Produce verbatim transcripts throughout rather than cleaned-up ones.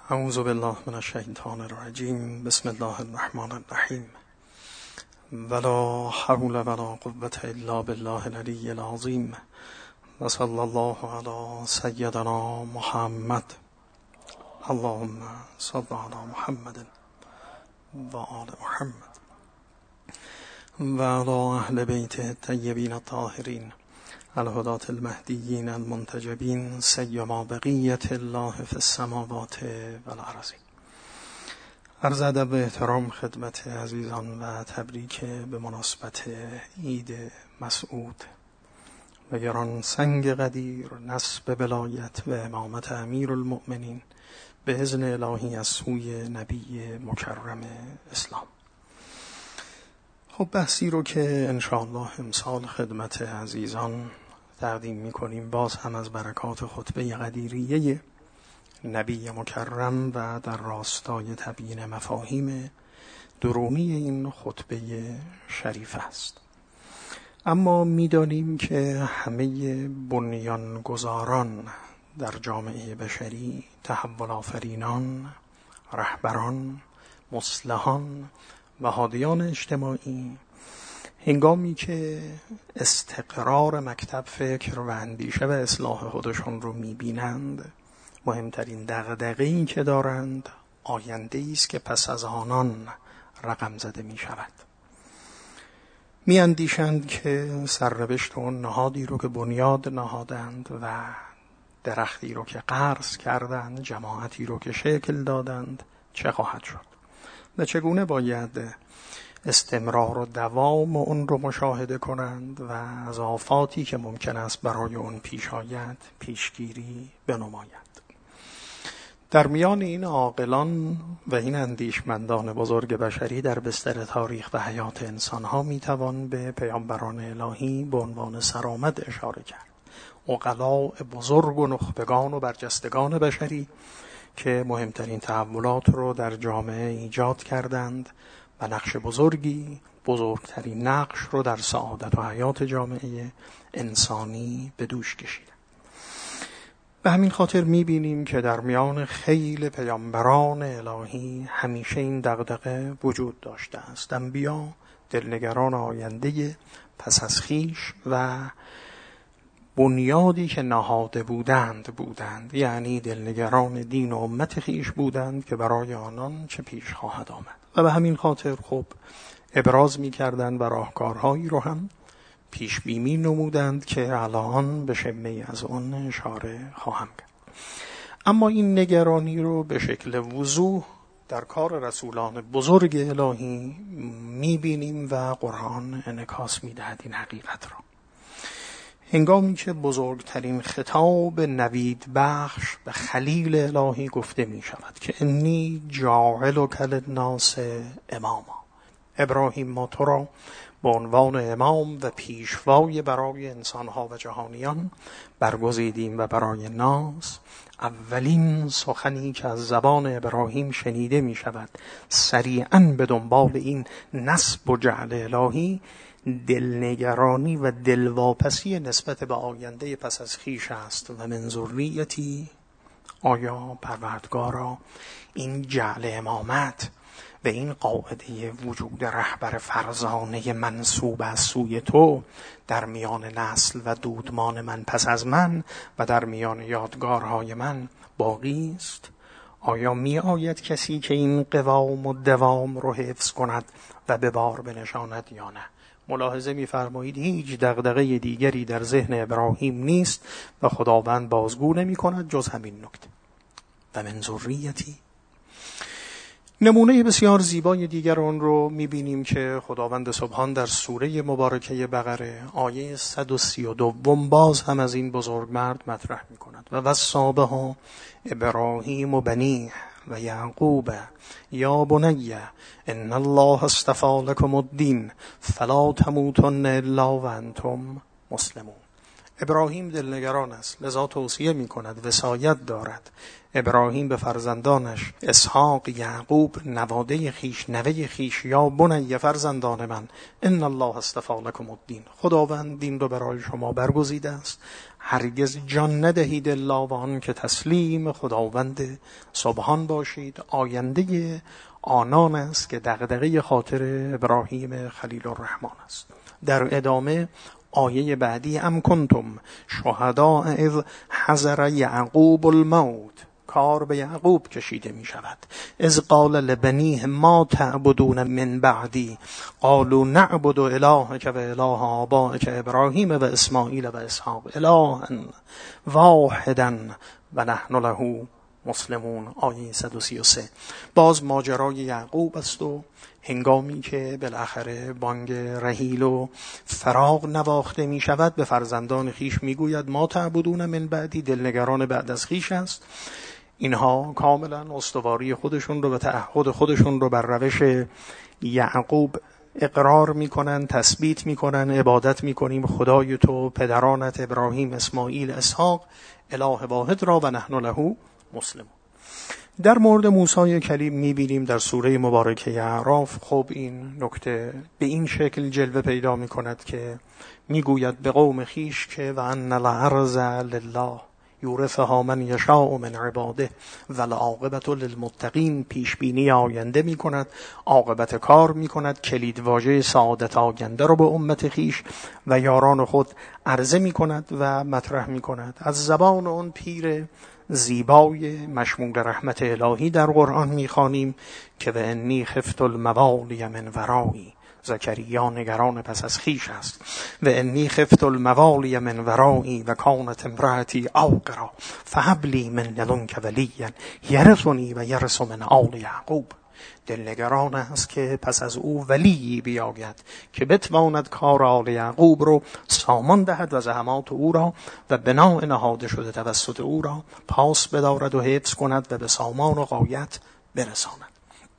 اعوذ بالله من الشیطان الرجیم. بسم الله الرحمن الرحیم. ولا حول ولا قوة الا بالله العلی العظیم. و صلی الله علی سیدنا محمد. اللهم صل علی محمد و آل محمد و علی اهل بیت الطیبین الطاهرین الهداة المهدیین المنتجبین سیما بقیت الله فی السماوات و الارض. عرض ادب و احترام خدمت عزیزان و تبریک به مناسبت عید مسعود و گران سنگ قدیر نسب ولایت و امامت امیر المؤمنین به اذن الهی از سوی نبی مکرم اسلام. خب بحثی رو که انشاءالله امسال خدمت عزیزان تقدیم میکنیم باز هم از برکات خطبه قدیریه نبی مکرم و در راستای تبیین مفاهیم درونی این خطبه شریف است. اما میدانیم که همه بنیانگذاران در جامعه بشری، تحول آفرینان، رهبران، مصلحان و هادیان اجتماعی، هنگامی که استقرار مکتب فکر و اندیشه و اصلاح خودشون رو میبینند، مهمترین دغدغه‌ای که دارند آینده‌ای است که پس از آنان رقم زده می شود. می اندیشند که سرنوشت اون نهادی رو که بنیاد نهادند و درختی رو که غرس کردند، جماعتی رو که شکل دادند چه خواهد شد و چگونه باید استمرار و دوام اون رو مشاهده کنند و از آفاتی که ممکن است برای اون پیش آید پیشگیری بنماید. در میان این عاقلان و این اندیشمندان بزرگ بشری در بستر تاریخ و حیات انسانها میتوان به پیامبران الهی به عنوان سرآمد اشاره کرد. عقلاء بزرگ و نخبگان و برجستگان بشری که مهمترین تحولات رو در جامعه ایجاد کردند و نقش بزرگی، بزرگترین نقش رو در سعادت و حیات جامعه انسانی به دوش کشیدند. به همین خاطر میبینیم که در میان خیل پیامبران الهی همیشه این دغدغه وجود داشته است. انبیا دلنگران آینده پس از خویش و بنیادی که نهاده بودند بودند، یعنی دلنگران دین و امت خویش بودند که برای آنان چه پیش خواهد آمد و به همین خاطر خب ابراز می‌کردند و راهکارهایی رو هم پیش بینی نمودند که الان به شمه از اون اشاره خواهم کرد. اما این نگرانی رو به شکل وضوح در کار رسولان بزرگ الهی می‌بینیم و قرآن انعکاس می‌دهد این حقیقت را. هنگامی که بزرگترین خطاب نوید بخش به خلیل الهی گفته می شود که انی جاعلک للناس اماما، ابراهیم ما تو را به عنوان امام و پیشوای برای انسانها و جهانیان برگزیدیم و برای ناس اولین سخنی که از زبان ابراهیم شنیده می شود سریعاً به دنبال این نسب و جعل الهی دلنگرانی و دلواپسی نسبت به آینده پس از خویش است و من ذریتی، آیا پروردگارا این جعل امامت و این قاعده وجود رهبر فرزانه منسوب از سوی تو در میان نسل و دودمان من پس از من و در میان یادگارهای من باقی است؟ آیا می آید کسی که این قوام و دوام رو حفظ کند و به بار بنشاند یا نه؟ ملاحظه می‌فرمایید هیچ دغدغه دیگری در ذهن ابراهیم نیست و خداوند بازگو نمی‌کند جز همین نکته و من ذریتی. نمونه بسیار زیبای دیگر آن رو می‌بینیم که خداوند سبحان در سوره مبارکه بقره آیه صد و سی و دو باز هم از این بزرگ مرد مطرح می‌کند و وصی بها ابراهیم و بنیه و یعقوب یا بنی ان الله اصطفی لکم الدین فلا تموتن الا وانتم مسلمون. ابراهیم دلنگران است، لذا توصیه می کند، وصایت دارد. ابراهیم به فرزندانش اسحاق، یعقوب، نواده خیش، نوه خیش، یا بنی فرزندان من ان الله اصطفی لکم الدین، خداوند دین رو برای شما برگزیده است، هرگز جان ندهید الا و آن که تسلیم خداوند سبحان باشید. آینده آنان است که دغدغه خاطر ابراهیم خلیل الرحمن است. در ادامه آیه بعدی ام کنتم شهداء اذ حضر یعقوب الموت، کار به یعقوب کشیده می شود. اذ قال لبنیه ما تعبدون من بعدی قالوا نعبد الهک و اله آبائک ابراهیم و اسماعیل و اسحاق الها واحدا و نحن له مسلمون. آیه صد و سی و سه باز ماجرای یعقوب است و هنگامی که بالاخره بانگ رحیل و فراق نواخته می شود به فرزندان خیش می گوید ما تعبدون من بعدی، دلنگران بعد از خیش است. اینها کاملا استواری خودشون رو و تعهد خودشون رو بر روش یعقوب اقرار میکنن، تثبیت میکنن، عبادت میکنیم خدای تو پدرانت ابراهیم، اسماعیل، اسحاق اله واحد را و نحن له مسلمون. در مورد موسی کلیم میبینیم در سوره مبارکه اعراف، خب این نکته به این شکل جلوه پیدا میکند که میگوید به قوم خیش که و ان الارض لله یورثها من یشاء من عباده و العاقبة للمتقین، پیش بینی آینده می کند، عاقبت کار می کند، کلید واژه سعادت آینده رو به امت خیش و یاران خود عرضه می کند و مطرح می کند. از زبان اون پیر زیبای مشمول رحمت الهی در قرآن می خوانیم که و انی خفت الموالی من ورایی، زکریا نگران پس از خیش است. و انی خفت الموالی من ورایی و کانت امرأتی عاقرا فهب لی من لدنک ولیا یرثنی و یرث من آل یعقوب. دلنگران است که پس از او ولی بیاید که بتواند کار آل یعقوب رو سامان دهد و زحمات او را و بنا نهاده شده توسط او را پاس بدارد و حفظ کند و به سامان و غایت برساند.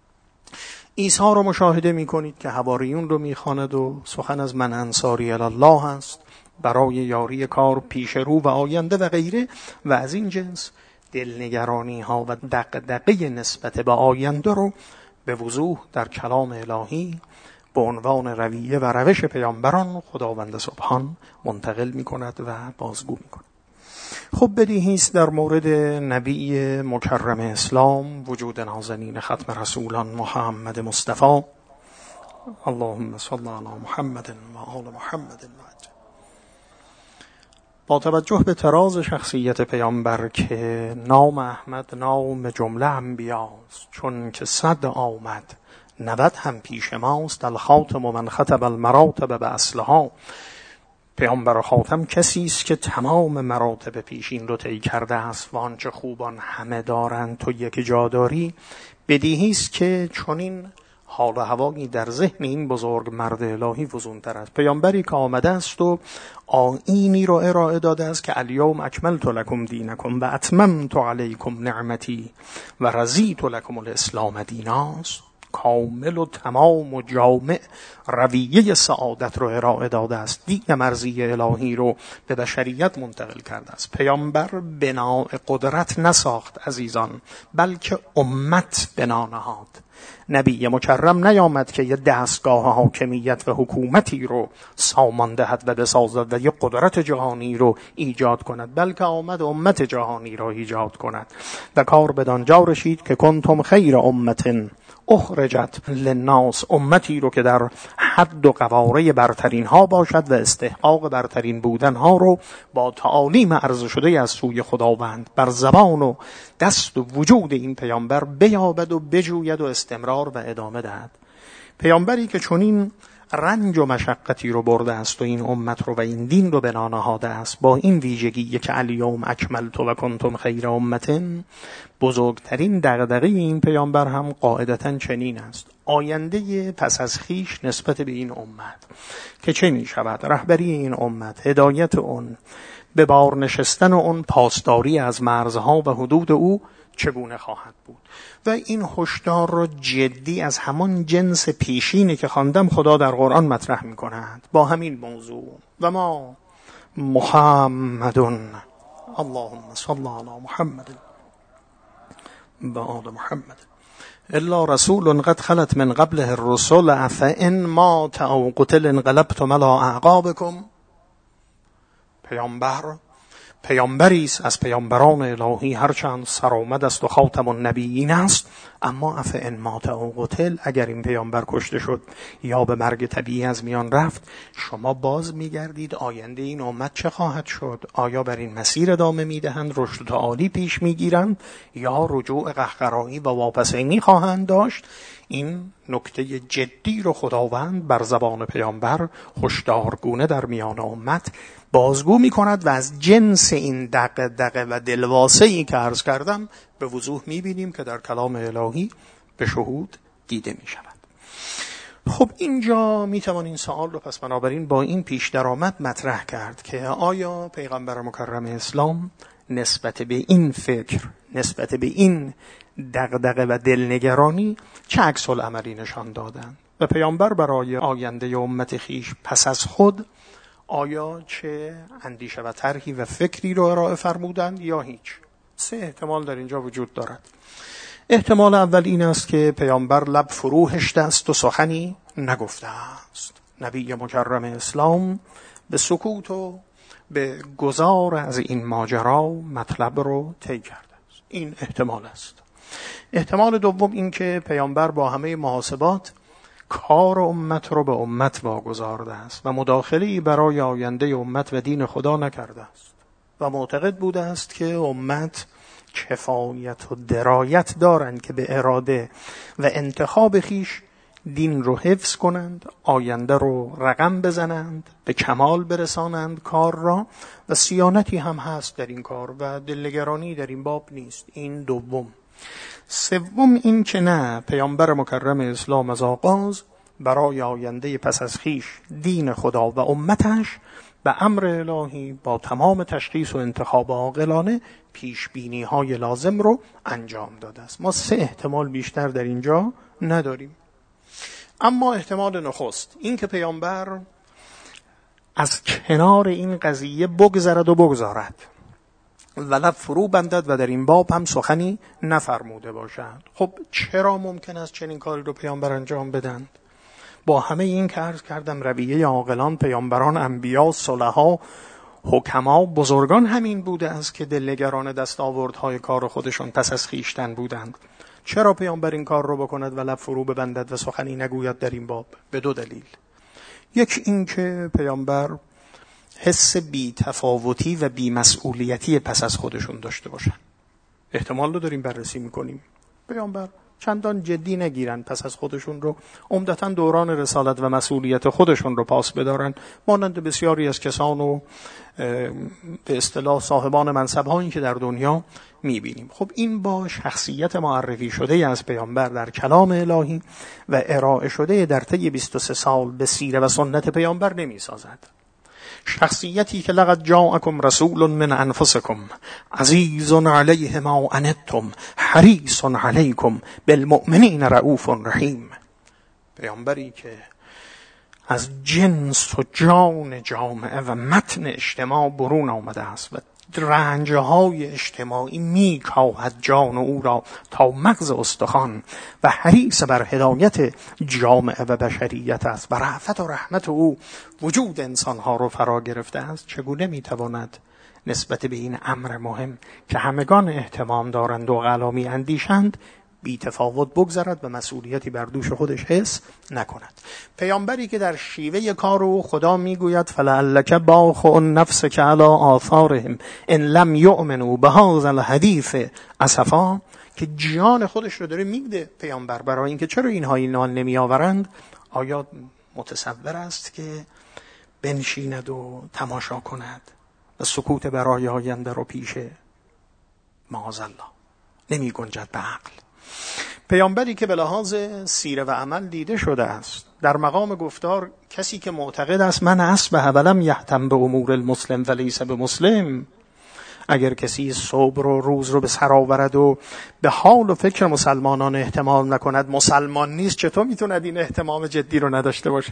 عیسی رو مشاهده می کنید که حواریون رو می خواند و سخن از من انصاری الله است برای یاری کار پیش رو و آینده و غیره و از این جنس دلنگرانی ها و دغدغه نسبت به آینده رو به وضوح در کلام الهی به عنوان رویه و روش پیامبران خداوند سبحان منتقل می کند و بازگو می کند. خب بدیهی است در مورد نبی مکرم اسلام وجود نازنین ختم رسولان محمد مصطفی اللهم صل علی محمد و آل محمد. با توجه به تراز شخصیت پیامبر که نام احمد نام جمله انبیاست، چون که صد آمد نود هم پیش ماست، الخاتم من خطب المراتب به اصلها. پیامبر خاتم کسی است که تمام مراتب پیشین رو طی کرده است و آنچه خوبان همه دارند تو یک جا داری. بدیهی است که چنین حال و هوایی در ذهن این بزرگ مرد الهی فزونتر است. پیامبری که آمده است و آیینی رو ارائه داده است که الیوم اکملت لکم دینکم و اتممت علیکم نعمتی و رضیت لکم الاسلام دینا است. کامل و تمام و جامع رویه سعادت رو ارائه داده است. دین مرضی الهی رو به بشریت منتقل کرده است. پیامبر بنا قدرت نساخت عزیزان، بلکه امت بنا نهاد. نبی مکرم نیامد که یه دستگاه حاکمیت و حکومتی رو سامان دهد و بسازد و یه قدرت جهانی رو ایجاد کند، بلکه آمد امت جهانی رو ایجاد کند و کار بدانجا رسید که کنتم خیر امت اخرجت للناس، امتی رو که در حد و قواره برترین ها باشد و استحقاق برترین بودن ها رو با تعالیم عرض شده از سوی خداوند بر زبان و دست و وجود این پیامبر بیابد و بجوید و استمرار و ادامه دهد. پیامبری که چنین رنج و مشقتی رو برده است و این امت رو و این دین رو بنا نهاده است با این ویژگی که الیوم اکملت و کنتم خیر امت، بزرگترین دغدغه این پیامبر هم قاعدتاً چنین است: آینده پس از خیش نسبت به این امت که چه می شود، رهبری این امت، هدایت اون، به بار نشستن اون، پاسداری از مرزها و حدود او چگونه خواهد بود. و این هشدار را جدی از همان جنس پیشینی که خواندم خدا در قرآن مطرح می کند با همین موضوع. و ما محمد اللهم صل علی محمد و آل محمد الا رسول قد خلت من قبله الرسل افئن مات او قتل انقلبتم علی اعقابکم. پیامبر پیامبری است از پیامبران الهی، هرچند سرآمد است و خاتم النبیین است، اما افئن مات او قتل، اگر این پیامبر کشته شد یا به مرگ طبیعی از میان رفت، شما باز میگردید آینده این امت چه خواهد شد؟ آیا بر این مسیر ادامه میدهند، رشد تعالی پیش میگیرند، یا رجوع قهقرایی و واپسینی خواهند داشت؟ این نکته جدی رو خداوند بر زبان پیامبر هشدارگونه در میان امت بازگو می کند و از جنس این دغدغه و دلواسه‌ای که عرض کردم به وضوح می بینیم که در کلام الهی به شهود دیده می شود. خب اینجا می توان این سوال رو پس بنابراین با این پیش درآمد مطرح کرد که آیا پیغمبر مکرم اسلام نسبت به این فکر، نسبت به این دغدغه و دلنگرانی چه عکس العملی نشان دادند و پیامبر برای آینده امت خیش پس از خود آیا چه اندیشه و طرحی و فکری رو ارائه فرمودند یا هیچ؟ سه احتمال در اینجا وجود دارد. احتمال اول این است که پیامبر لب فرو هشته است و سخنی نگفته است. نبی مکرم اسلام به سکوت و به گذار از این ماجرا مطلب رو طی کرده است. این احتمال است. احتمال دوم این که پیامبر با همه محاسبات کار امت رو به امت واگذارده است و مداخله‌ای برای آینده امت و دین خدا نکرده است و معتقد بوده است که امت کفایت و درایت دارند که به اراده و انتخاب خیش دین رو حفظ کنند، آینده رو رقم بزنند، به کمال برسانند کار را، و صیانتی هم هست در این کار و دلنگرانی در این باب نیست. این دوم. سوم این که نه، پیامبر مکرم اسلام از آغاز برای آینده پس از خیش دین خدا و امتش به امر الهی با تمام تشخیص و انتخاب عاقلانه پیش بینی های لازم رو انجام داده است. ما سه احتمال بیشتر در اینجا نداریم. اما احتمال نخست این که پیامبر از کنار این قضیه بگذرد و بگذارد و لب فرو بندد و در این باب هم سخنی نفرموده باشد. خب چرا ممکن است چنین کاری رو پیامبر انجام بدند؟ با همه این که عرض کردم رویه عاقلان، پیامبران، انبیا، صلحا، حکما، بزرگان همین بوده است که دلنگران دستاوردهای کار خودشون پس از خیشتن بودند. چرا پیامبر این کار رو بکند و لب فرو ببندد و سخنی نگوید در این باب؟ به دو دلیل. یک این که پیامبر حس بی تفاوتی و بی مسئولیتی پس از خودشون داشته باشن. احتمال رو داریم بررسی میکنیم. پیامبر چندان جدی نگیرن پس از خودشون رو، عمدتاً دوران رسالت و مسئولیت خودشون رو پاس بدارن، مانند بسیاری از کسان و به اصطلاح صاحبان منصب‌هایی که در دنیا میبینیم. خب این با شخصیت معرفی شده از پیامبر در کلام الهی و ارائه شده در طی بیست و سه سال به سیره و سنت پیامبر نمیسازد. شخصیتی که لقد جاءکم رسول من انفسکم عزیز علیه ما عنتم حریص علیکم بالمؤمنین رؤوف رحیم. پیامبری که از جنس و جان جامعه و متن اجتماع برون آمده است و رنجهای اجتماعی میکاهد جان او را تا مغز استخوان و حریص بر هدایت جامعه و بشریت است و رأفت و رحمت او وجود انسانها رو فرا گرفته است. چگونه میتواند نسبت به این امر مهم که همگان اهتمام دارند و غلامی اندیشند بی تفاوت بگذرد و مسئولیتی بر دوش خودش حس نکند؟ پیامبری که در شیوه کار او خدا میگوید فلعلک باخع نفسک علی آثارهم ان لم یؤمنوا بهذا الحدیث اسفا، که جان خودش رو داره میگده پیامبر برای اینکه چرا اینها ایمان نمی آورند. آیا متصور است که بنشیند و تماشا کند و سکوت برای آینده رو پیشه؟ معاذالله نمی گنجد به عقل. پیامبری که به لحاظ سیره و عمل دیده شده است، در مقام گفتار کسی که معتقد است من اصبح ولم یهتم به امور المسلم ولیس به مسلم، اگر کسی صبر و روز رو به سر آورد و به حال و فکر مسلمانان احتمام نکند مسلمان نیست، چطور میتوند این احتمام جدی رو نداشته باشه؟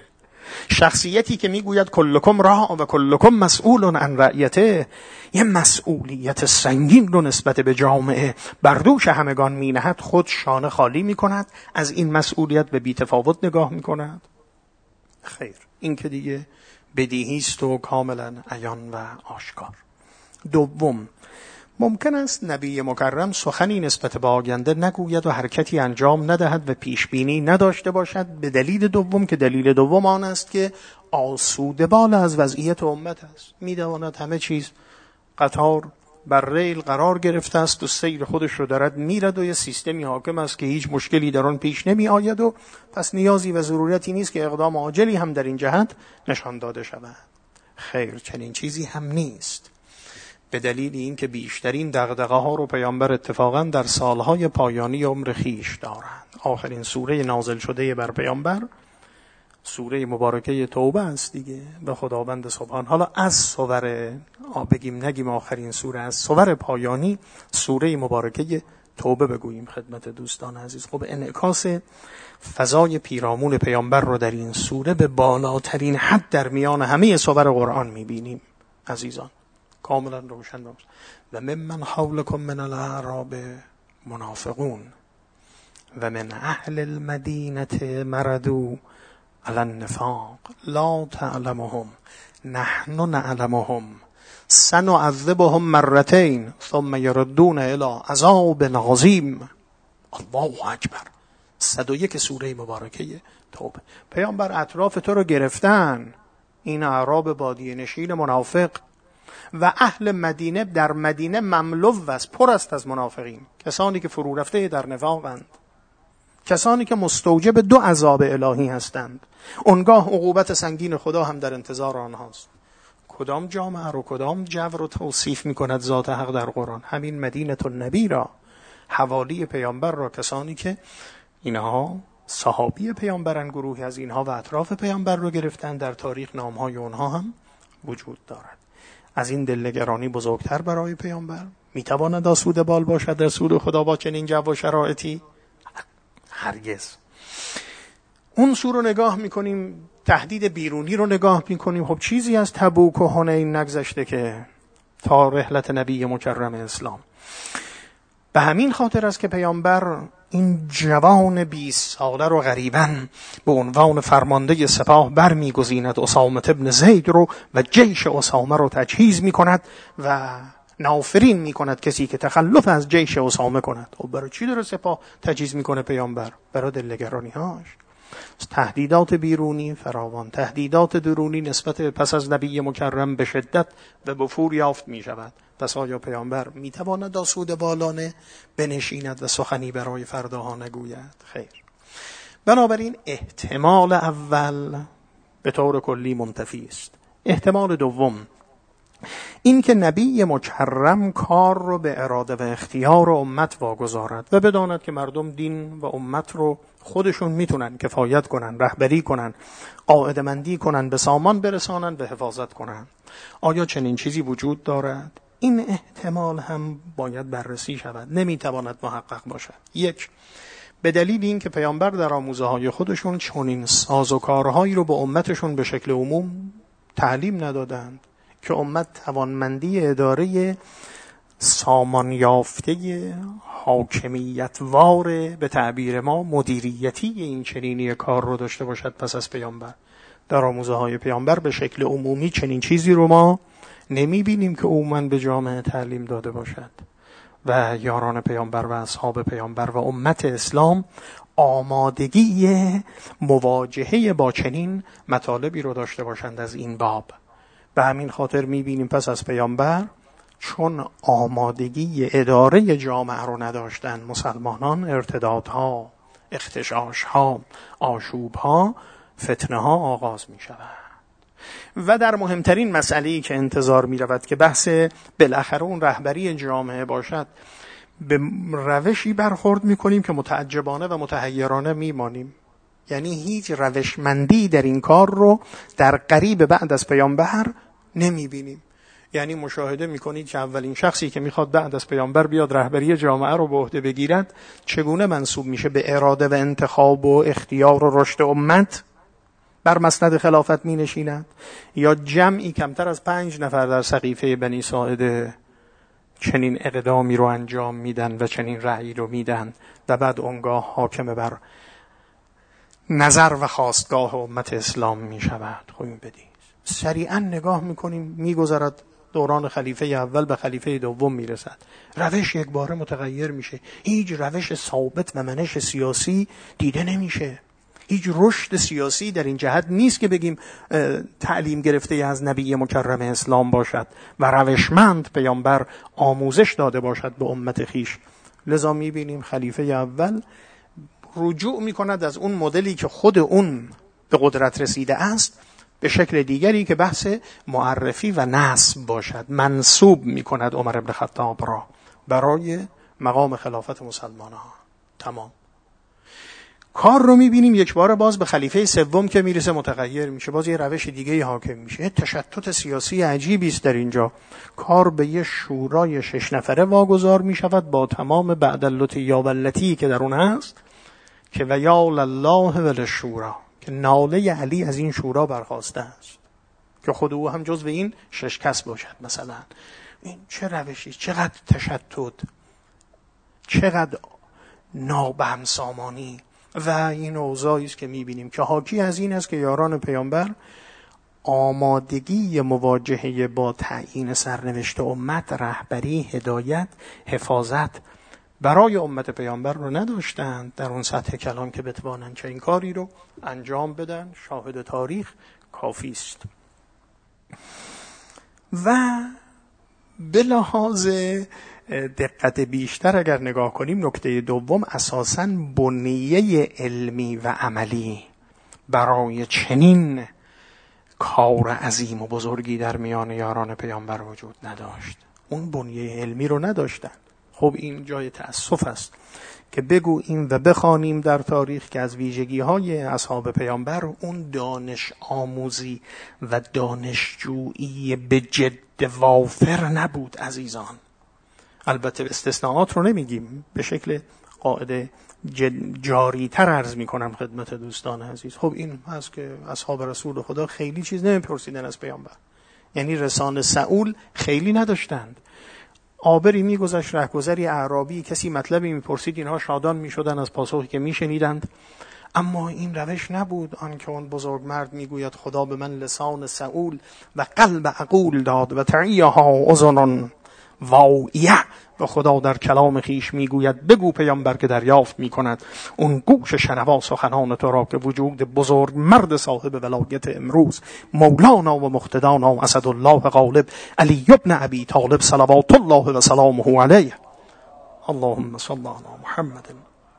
شخصیتی که میگوید کلکم راع و کلکم مسئول عن رعیته، یه مسئولیت سنگین رو نسبت به جامعه بر دوش همگان مینهد، خود شانه خالی میکند، از این مسئولیت به بی‌تفاوت نگاه میکند؟ خیر، این که دیگه بدیهی است و کاملا عیان و آشکار. دوم، ممکن است نبی مکرم سخنی نسبت به آینده نگوید و حرکتی انجام ندهد و پیش بینی نداشته باشد، به دلیل دوم که دلیل دوم آن است که آسوده بال از وضعیت امت است. میدواند همه چیز قطار بر ریل قرار گرفته است و سیر خودش رو دارد میرد و یه سیستمی حاکم است که هیچ مشکلی در آن پیش نمی آید و پس نیازی و ضرورتی نیست که اقدام عاجلی هم در این جهت نشان داده شود. خیر، چنین چیزی هم نیست، به دلیل این که بیشترین دغدغه ها رو پیامبر اتفاقا در سالهای پایانی عمر خیش دارند. آخرین سوره نازل شده بر پیامبر سوره مبارکه توبه است دیگه، به خداوند سبحان. حالا از سور بگیم نگیم آخرین سوره، از سور پایانی سوره مبارکه توبه بگوییم خدمت دوستان عزیز. خب انعکاس فضای پیرامون پیامبر رو در این سوره به بالاترین حد در میان همه سور قرآن میبینیم عزیزان، کاملا روشن روشن. و ممن حولکم من الاعراب منافقون و من اهل المدینه مردوا علی النفاق لا تعلمهم نحن نعلمهم سنعذبهم مرتين ثم يردون الى عذاب عظیم. الله اکبر. صد و یک سوره مبارکه توبه. پیامبر اطراف تو رو گرفتن، این اعراب بادیه نشین منافق و اهل مدینه در مدینه مملو است، پر است از منافقین، کسانی که فرو رفته در نفاقند، کسانی که مستوجب دو عذاب الهی هستند. اونگاه عقوبت سنگین خدا هم در انتظار آنهاست. کدام جامعه رو کدام جو رو توصیف میکند ذات حق در قرآن؟ همین مدینه النبی را، حوالی پیامبر را، کسانی که اینها صحابی پیامبرن، گروهی از اینها و اطراف پیامبر رو گرفتن، در تاریخ نامهای اونها هم وجود دارد. از این دلنگرانی بزرگتر برای پیامبر میتواند آسوده بال باشد رسول خدا با چنین جو و شرایطی؟ هرگز. اون سو رو نگاه میکنیم، تهدید بیرونی رو نگاه میکنیم، خب چیزی از تبوک و حنین نگذشته که تا رحلت نبی مکرم اسلام. به همین خاطر است که پیامبر این جوان بیست ساله رو غریباً به عنوان فرمانده سپاه برمیگزیند، اسامه ابن زید رو و جیش اسامه رو تجهیز میکند و نافرین میکند کسی که تخلف از جیش اسامه کند. خب برای چی داره سپاه تجهیز میکنه پیامبر؟ برای دلنگرانی هاش. تهدیدات بیرونی فراوان، تهدیدات درونی نسبت پس از نبی مکرم به شدت و بفور یافت می شود. پس آیا پیامبر می تواند آسوده بالانه بنشیند و سخنی برای فرداها نگوید؟ خیر. بنابراین احتمال اول به طور کلی منتفی است. احتمال دوم این که نبی مکرم کار رو به اراده و اختیار امت واگذارد و بداند که مردم دین و امت رو خودشون میتونن کفایت کنن، رهبری کنن، قاعده‌مندی کنن، به سامان برسانن و حفاظت کنن. آیا چنین چیزی وجود دارد؟ این احتمال هم باید بررسی شود، نمیتواند محقق باشد. یک، به دلیل این که پیامبر در آموزه های خودشون چنین سازوکارهایی رو به امتشون به شکل عموم تعلیم ندادند که امت توانمندی اداره سامان یافته حاکمیتوار به تعبیر ما مدیریتی این چنینی کار رو داشته باشد. پس از پیامبر در آموزه های پیامبر به شکل عمومی چنین چیزی رو ما نمی بینیم که عموماً به جامعه تعلیم داده باشد و یاران پیامبر و اصحاب پیامبر و امت اسلام آمادگی مواجهه با چنین مطالبی رو داشته باشند از این باب. به همین خاطر می‌بینیم پس از پیامبر چون آمادگی اداره جامعه رو نداشتن، مسلمانان ارتدادها، اختشاشها، آشوبها، فتنه‌ها آغاز می‌شود. و در مهمترین مسئله‌ای که انتظار می‌رود که بحث بالاخره اون رهبری جامعه باشد، به روشی برخورد می‌کنیم که متعجبانه و متحیرانه می‌مانیم. یعنی هیچ روشمندی در این کار رو در قریب بعد از پیامبر نمی‌بینیم. یعنی مشاهده می‌کنید که اولین شخصی که می‌خواد بعد از پیامبر بیاد رهبری جامعه رو به عهده بگیرد چگونه منسوب میشه؟ به اراده و انتخاب و اختیار و رشد امت. بر مسند خلافت می نشینند یا جمعی کمتر از پنج نفر در سقیفه بنی ساعده چنین اقدامی رو انجام میدن و چنین رأیی رو میدن و بعد اونگاه حاکم بر نظر و خواستگاه امت اسلام می شود. خب این بدید سریعا نگاه میکنیم میگذرد دوران خلیفه اول به خلیفه دوم میرسد، روش یک باره متغیر میشه، هیچ روش ثابت و منش سیاسی دیده نمیشه، هیچ رشد سیاسی در این جهت نیست که بگیم تعلیم گرفته از نبی مکرم اسلام باشد و روشمند پیامبر آموزش داده باشد به امت خیش. لذا میبینیم خلیفه اول رجوع میکند از اون مدلی که خود اون به قدرت رسیده است به شکل دیگری که بحث معرفی و نسب باشد. منصوب میکند عمر بن خطاب را برای مقام خلافت مسلمانان. تمام. کار رو میبینیم یک بار باز به خلیفه سوم که میرسه متغیر میشه، باز یه روش دیگه حاکم میشه. تشتت سیاسی عجیبی است در اینجا. کار به یه شورای شش نفره واگذار میشود با تمام بعداللتی یا والتی که در اون هست که و یا الله وللشورا، که ناله علی از این شورا برخواسته است که خود او هم جزو این شش کس باشد. مثلا این چه روشی، چقدر تشتت، چقدر نابهم سامانی و این اوضاعی است که میبینیم که حاکی از این است که یاران پیامبر آمادگی مواجهه با تعیین سرنوشت امت، رهبری، هدایت، حفاظت برای امت پیامبر رو نداشتند در اون سطح کلان که بتوانند چه این کاری رو انجام بدن. شاهد تاریخ کافی است. و به لحاظ دقت بیشتر اگر نگاه کنیم، نکته دوم اساساً بنیه علمی و عملی برای چنین کار عظیم و بزرگی در میان یاران پیامبر وجود نداشت. اون بنیه علمی رو نداشتن. خب این جای تأسف است که بگوییم و بخوانیم در تاریخ که از ویژگی‌های اصحاب پیامبر اون دانش آموزی و دانشجویی به جد وافر نبود عزیزان. البته استثناءات رو نمیگیم، به شکل قاعده جاری تر عرض میکنم خدمت دوستان عزیز. خب این هست که اصحاب رسول خدا خیلی چیز نمیپرسیدن از پیامبر، یعنی رسانه سئول خیلی نداشتند. عابری میگذشت، رهگذری اعرابی، کسی مطلبی میپرسید، اینها شادان میشدن از پاسخی که میشنیدند. اما این روش نبود آن که اون بزرگ مرد میگوید خدا به من لسان سئول و قلب عقول داد و تعیها اذن واعیه، و خدا در کلام خیش میگوید بگو پیامبر که دریافت میکند اون گوش شنوا سخنان تو را که وجود بزرگ مرد صاحب ولایت امروز مولانا و مقتدانا اسدالله غالب علی ابن ابی طالب صلوات الله و سلامه علیه. اللهم صل علی محمد.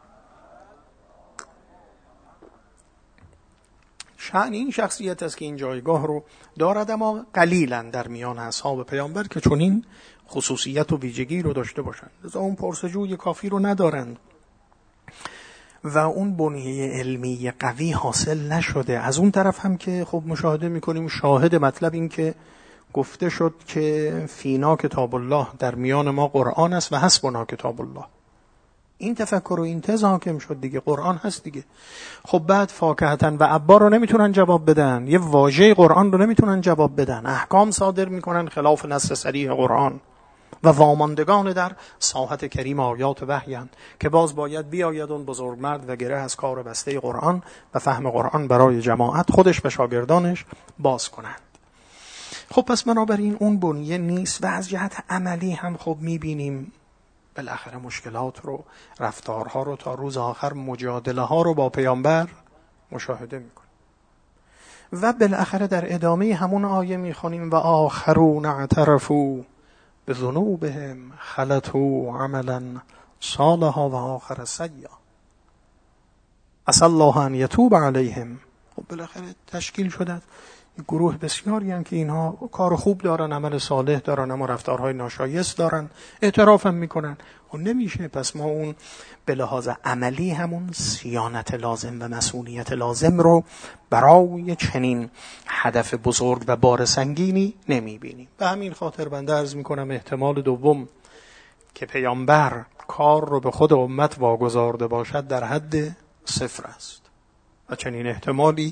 شأن این شخصیت است که این جایگاه رو دارد، اما قلیلا در میان اصحاب پیامبر که چنین خصوصیت و ویژگی رو داشته باشند. لذا اون پرسجوی کافی رو ندارند و اون بنیه علمی قوی حاصل نشده. از اون طرف هم که خب مشاهده میکنیم، شاهد مطلب این که گفته شد که فینا کتاب الله، در میان ما قرآن است و حسبنا کتاب الله. این تفکر و این تز حاکم شد دیگه، قرآن هست دیگه. خب بعد فاکهتن و عبا رو نمیتونن جواب بدن، یه واژه قرآن رو نمیتونن جواب بدن، احکام صادر میکنن خلاف نص صریح قرآن و واماندگان در ساحت کریم آیات وحی‌اند که باز باید بیاید اون بزرگمرد و گره از کار بسته قرآن و فهم قرآن برای جماعت خودش و شاگردانش باز کنند. خب پس بنابراین اون بنیه نیست و از جهت عملی هم خب میبینیم بالاخره مشکلات رو، رفتارها رو، تا روز آخر مجادله ها رو با پیامبر مشاهده میکنیم. و بالاخره در ادامه همون آیه میخونیم و آخرون اعترفوا بذنوبهم خلطوا عملا صالحا و آخر سیئا عسى الله ان یتوب علیهم. خب بالاخره تشکیل شده گروه بسیاری هم که اینها کار خوب دارن، عمل صالح دارن، اما رفتارهای ناشایست دارن، اعتراف هم میکنن. و نمیشه پس ما اون به لحاظ عملی همون صیانت لازم و مسئولیت لازم رو برای چنین هدف بزرگ و بار سنگینی نمیبینیم. به همین خاطر بنده عرض میکنم احتمال دوم که پیامبر کار رو به خود امت واگذارده باشد در حد صفر است و چنین احتمالی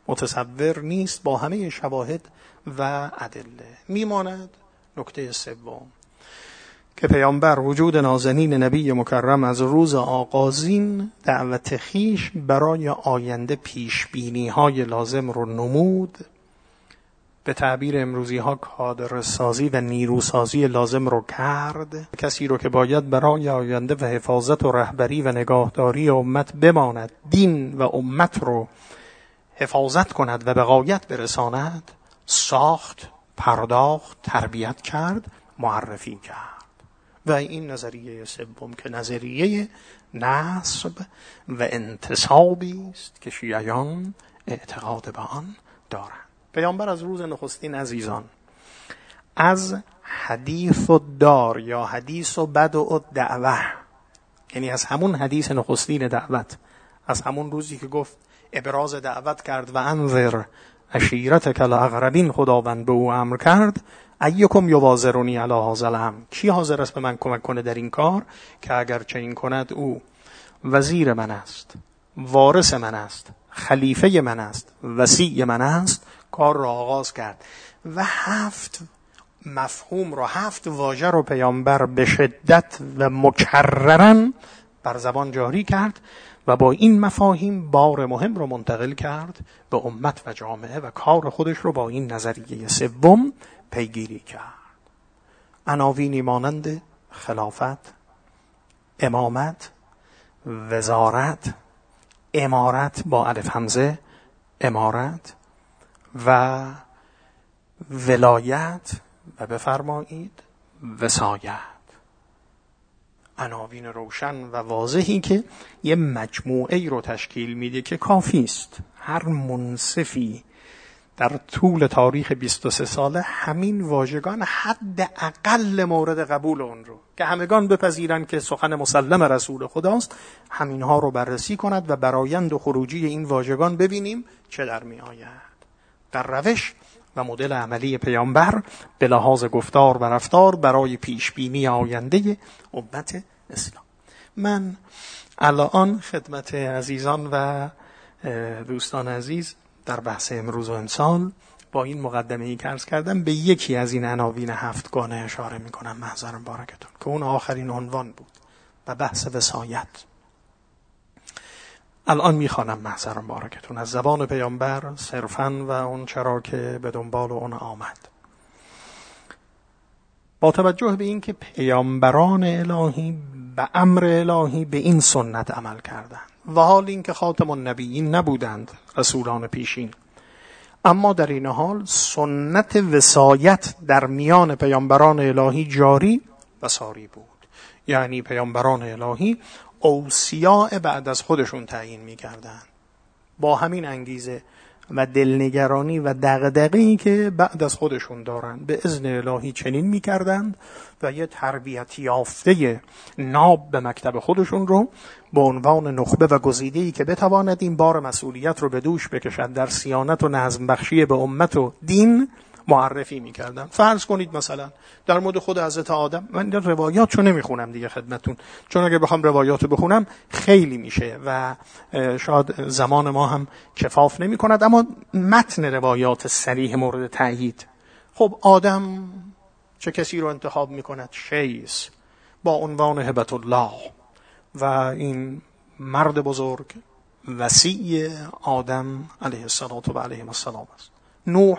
متصور نیست با همه شواهد و ادله. میماند نکته سوم که پیامبر وجود نازنین نبی مکرم از روز آغازین دعوت خیش برای آینده پیشبینی های لازم رو نمود، به تعبیر امروزی ها کادرسازی و نیروسازی لازم رو کرد. کسی رو که باید برای آینده و حفاظت و رهبری و نگاهداری امت بماند، دین و امت رو حفاظت کند و به غایت برساند، ساخت، پرداخت، تربیت کرد، معرفی کرد. و این نظریه سوم که نظریه نسب و انتسابی است که شیعیان اعتقاد به آن دارند. پیامبر از روز نخستین عزیزان از حدیث و دار یا حدیث و بدء و دعوه، یعنی از همون حدیث نخستین دعوت، از همون روزی که گفت ابراز دعوت کرد و انذر عشیرتک الاقربین، خداوند به او امر کرد ایکم یوازرونی علی هذا الامر، کی حاضر است به من کمک کنه در این کار که اگر چه این کند او وزیر من است، وارث من است، خلیفه من است، وصی من است. کار را آغاز کرد و هفت مفهوم رو، هفت واژه رو پیامبر به شدت و مکررن بر زبان جاری کرد و با این مفاهیم بار مهم رو منتقل کرد به امت و جامعه و کار خودش رو با این نظریه سوم پیگیری کرد. عناوینی مانند خلافت، امامت، وزارت، امارت با الف همزه، امارت و ولایت و بفرمایید وصایت، عناوین روشن و واضحی که یه مجموعه رو تشکیل میده که کافی است هر منصفی در طول تاریخ بیست و سه ساله همین واژگان حد اقل مورد قبول اون رو که همگان بپذیرن که سخن مسلم رسول خداست، همین ها رو بررسی کند و برآیند و خروجی این واژگان ببینیم چه در می آید در روش و مدل عملی پیامبر به لحاظ گفتار و رفتار برای پیشبینی آینده امت اسلام. من الان خدمت عزیزان و دوستان عزیز در بحث امروز و امسال با این مقدمه‌ای که عرض کردم به یکی از این عناوین هفتگانه اشاره می‌کنم، محضر مبارکتون، که اون آخرین عنوان بود و بحث وصایت. الان میخوانم محضر مبارکتون از زبان پیامبر صرفاً و اون چرا که به دنبال اون آمد. با توجه به این که پیامبران الهی به امر الهی به این سنت عمل کردند و حال این که خاتم النبیین نبودند رسولان پیشین، اما در این حال سنت وصایت در میان پیامبران الهی جاری و ساری بود. یعنی پیامبران الهی اوصیاء بعد از خودشون تعیین می‌کردند با همین انگیزه و دلنگرانی و دغدغه‌ای که بعد از خودشون دارند، به اذن الهی چنین می‌کردند و یه تربیت یافته ناب به مکتب خودشون رو به عنوان نخبه و گزیده‌ای که بتواند این بار مسئولیت رو به دوش بکشد در صیانت و نظم بخشی به امت و دین معرفی می‌کردن. فرض کنید مثلا در مورد خود حضرت آدم، من این روایاتشو نمیخونم دیگه خدمتون، چون اگه بخوام روایاتو بخونم خیلی میشه و شاید زمان ما هم کفاف نمی‌کند، اما متن روایات صریح مورد تأیید. خب آدم چه کسی رو انتخاب می‌کند؟ شیس با عنوان هبت الله و این مرد بزرگ وصی آدم علیه السلام و علیه السلام است. نوح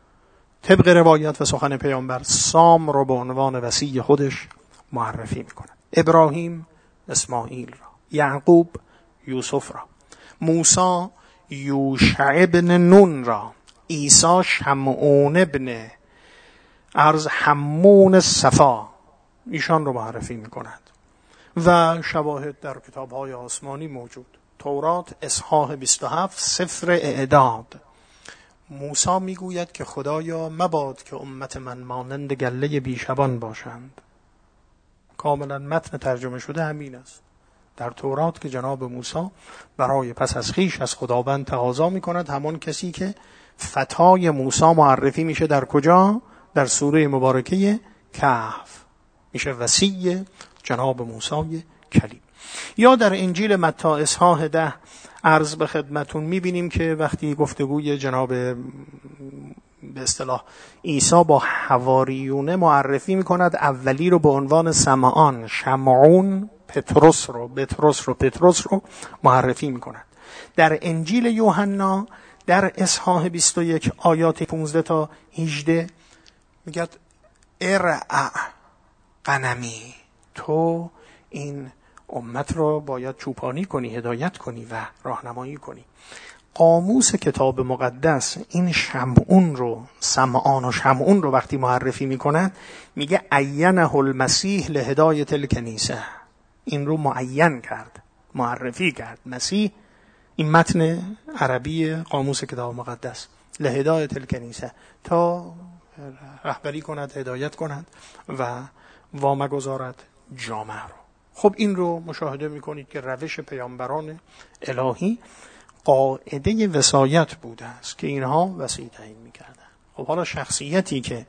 طبق روایت و سخن پیامبر سام رو به عنوان وصی خودش معرفی می‌کند. ابراهیم اسماعیل را، یعقوب یوسف را، موسی یوشع ابن نون را، عیسی شمعون ابن ارز حمون صفا، ایشان رو معرفی می‌کند و شواهد در کتاب‌های آسمانی موجود. تورات اصحاح بیست و هفت سفر اعداد. موسی میگوید که خدایا مباد که امت من مانند گله بیشبان باشند. کاملا متن ترجمه شده همین است در تورات که جناب موسی برای پس از خیش از خداوند تقاضا میکند، همون کسی که فتای موسی معرفی میشه در کجا؟ در سوره مبارکه کهف، میشه وصی جناب موسی کلیم. یا در انجیل متی اصحاح ده عرض به خدمتون میبینیم که وقتی گفتگوی جناب به اصطلاح عیسی با حواریونه معرفی میکند، اولی رو به عنوان سمعان، شمعون، پتروس رو پتروس رو پتروس رو معرفی میکند. در انجیل یوحنا در اصحاح بیست و یک آیات پانزده تا هجده میگه ارعا غنمی، تو این امت رو باید چوپانی کنی، هدایت کنی و راهنمایی کنی. قاموس کتاب مقدس این شمعون رو، سمعان و شمعون رو وقتی معرفی میکند میگه عینه المسیح لهدایت الکنیسه، این رو معین کرد، معرفی کرد. مسیح، این متن عربی قاموس کتاب مقدس، لهدایت الکنیسه، تا رهبری کند، هدایت کند و وامه گذارد جامعه رو. خب این رو مشاهده میکنید که روش پیامبران الهی قاعده وصایت بوده است که اینها وصیت تعیین میکردن. خب حالا شخصیتی که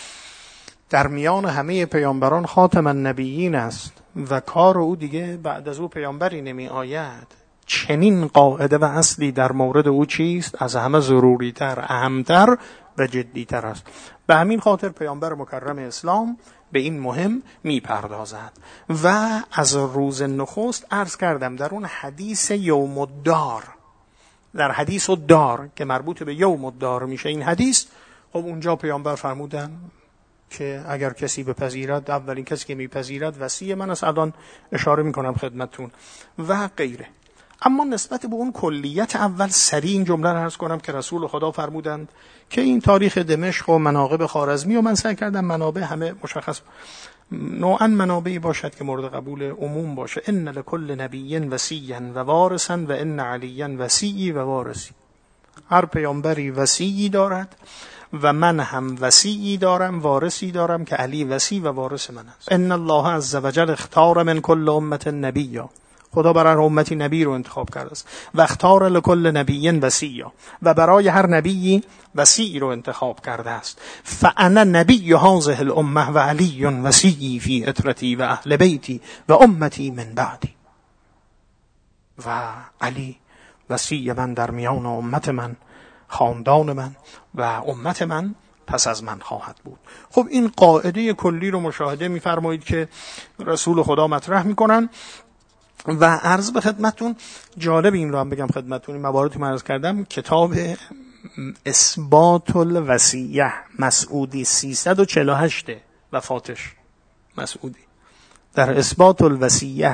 در میان همه پیامبران خاتم النبیین است و کار او دیگه بعد از او پیامبری نمی آید، چنین قاعده و اصلی در مورد او چیست؟ از همه ضروری تر، اهمتر و جدی تر است. به همین خاطر پیامبر مکرم اسلام به این مهم میپردازد و از روز نخست عرض کردم در اون حدیث یوم الدار، در حدیث الدار که مربوط به یوم الدار میشه این حدیث، خب اونجا پیامبر فرمودن که اگر کسی بپذیرد، اولین کسی که میپذیرد وصی من است، الان اشاره میکنم خدمتتون و غیره. اما نسبت به اون کلیت اول سریع این جمله رو عرض کنم که رسول خدا فرمودند که این تاریخ دمشق و مناقب خوارزمی و من سعی کردم منابع همه مشخص نوعا منابعی باشد که مورد قبول عموم باشه. ان لکل نبی وصیا و وارثا و ان علی وصی و وارثی، هر پیامبری وصیی دارد و من هم وصیی دارم، وارثی دارم که علی وصی و وارث من است. ان الله عز وجل اختار من کل امت نبیا، خدا برای هر امتی نبی رو انتخاب کرده است. و اختار لکل نبی وصیا، و برای هر نبی وصی رو انتخاب کرده است. فانا نبی هذه الامه و علی وصی فی اطرتی و اهل بیتی و امتی من بعدی، و علی وصی من در میان امت من، خاندان من و امت من پس از من خواهد بود. خب این قاعده کلی رو مشاهده می‌فرمایید که رسول خدا مطرح می‌کنن و عرض به خدمتون، جالب این رو هم بگم خدمتون، این مواردی من عرض کردم، کتاب اثبات الوصیه مسعودی سیصد و چهل و هشت وفاتش، مسعودی در اثبات الوصیه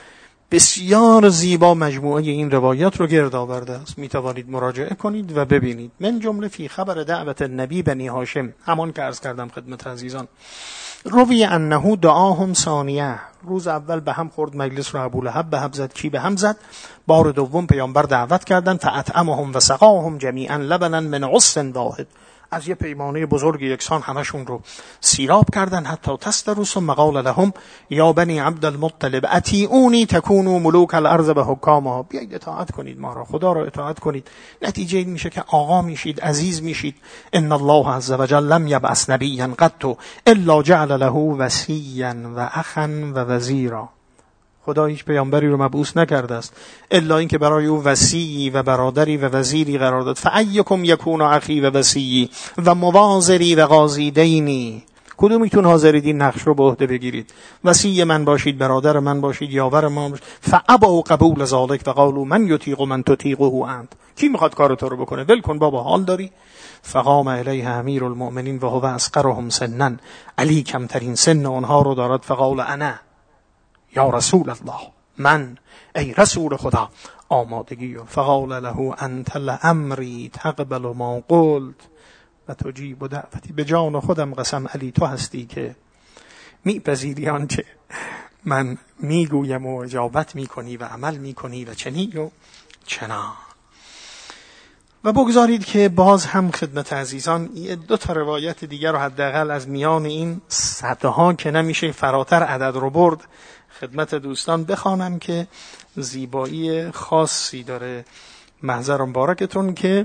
بسیار زیبا مجموعه این روایات رو گرد آورده است. می توانید مراجعه کنید و ببینید. من جمله فی خبر دعوت النبی بنی هاشم، همان که عرض کردم خدمت عزیزان، روی انه دعاهم ثانیه، روز اول به هم خورد مجلس رو، ابولهب به هم زد، کی به هم زد، بار دوم پیامبر دعوت کردن، فاطعمهم و سقاهم جمیعا لبنا من عص واحد، از یه پیمانه بزرگ یکسان همشون رو سیراب کردن، حتی تستروا ثم قال لهم یا بنی عبد المطلب اطیعونی تکونوا ملوک الارض بحکامها، بیایید اطاعت کنید ما را، خدا را اطاعت کنید، نتیجه این میشه که آقا میشید، عزیز میشید. ان الله عز وجل لم یبعث نبیا قط الا جعل له وصیا و اخا و وزیرا، خدا هیچ پیامبری رو مبعوث نکرده است الا اینکه برای او وصی و برادری و وزیری قرار داد. فایکم یکون اخی و وصی و موازری و قاضی دینی، کدومیتون حاضرید این نقش رو به عهده بگیرید؟ وصی من باشید، برادر من باشید، یاور ما باشید. فابوا قبول ذلک و قالوا من یطیق من تطیقه انت، کی میخواد کار تو رو بکنه؟ ول کن بابا، حال داری؟ فقام الیه امیر المؤمنین و هو اصغرهم سنا، علی کمترین سن اونها رو دارد. فقال انا یا رسول الله، من ای رسول خدا آمادگی. فقال له انت لامری تقبل ما قلت و تجیب دعوتی، به جان خودم قسم علی تو هستی که میپذیری آنچه من میگویم و اجابت میکنی و عمل میکنی و چنین و چنان. و بگذارید که باز هم خدمت عزیزان دو تا روایت دیگر رو حداقل از میان این صدها که نمیشه فراتر عدد رو برد خدمت دوستان بخوانم که زیبایی خاصی داره. محضر مبارکتون که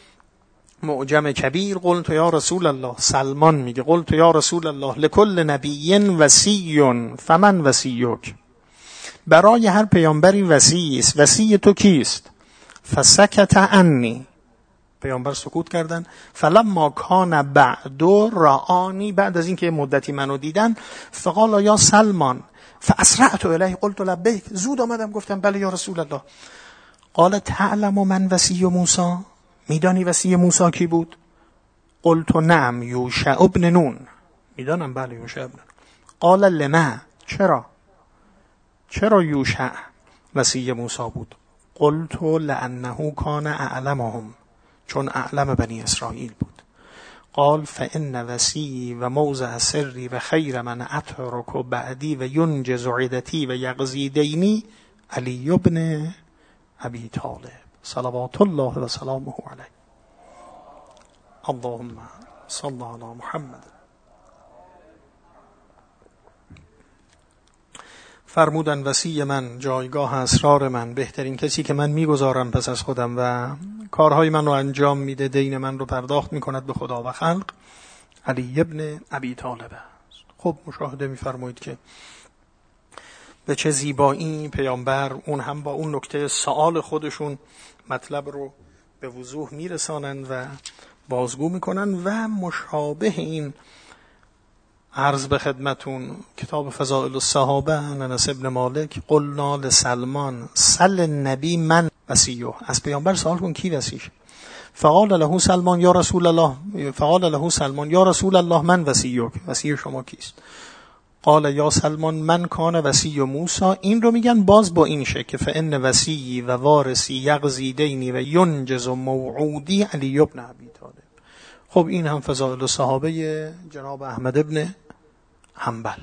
معجم کبیر، قلت یا رسول الله، سلمان میگه قلت یا رسول الله لکل نبی وصی فمن وصیک، برای هر پیامبری وصی است. وصی تو کیست؟ فسکت عنی، پیامبر سکوت کردن. فلما کان بعد رآنی، بعد از اینکه مدتی منو دیدن، فقال یا سلمان فاسرعت الیه قلت لبیک، زود آمدم گفتم بله یا رسول الله. قال تعلم من وصی موسی، میدانی وصی موسی کی بود؟ قلت نعم یوشع ابن نون، میدانم بله یوشع ابن نون. قال لما، چرا؟ چرا یوشع وصی موسی بود؟ قلت لانه کان اعلمهم، چون اعلم بنی اسرائیل بود. قال فان وصی و موضع سری و خیر من اترک بعدی و ینجز عدتی و یقضی دینی علی ابن ابی طالب صلوات الله و سلامه علیه. اللهم صل علی محمد. فرمودن وصی من، جایگاه اسرار من، بهترین کسی که من میگذارم پس از خودم و کارهای من رو انجام میده، دین من رو پرداخت میکند به خدا و خلق، علی ابن ابی طالب است. خب مشاهده میفرمایید که به چه زیبایی پیامبر اون هم با اون نکته سوال خودشون مطلب رو به وضوح میرسانند و بازگو میکنن. و مشابه این عرض به خدمتون کتاب فضائل الصحابه انس ابن مالک، قلنا لسلمان سل النبی من وصیه، از پیامبر سوال کن کی وصیشه؟ فقال له سلمان یا رسول الله، فقال له سلمان یا رسول الله من وصیک، وصی شما کیست؟ قال یا سلمان من کان وصی موسی. این رو میگن باز با این شکل فان وصی و وارثی یقضی دینی و ینجز موعودی علی ابن ابی طالب. خب این هم فضائل الصحابه جناب احمد ابن حنبل،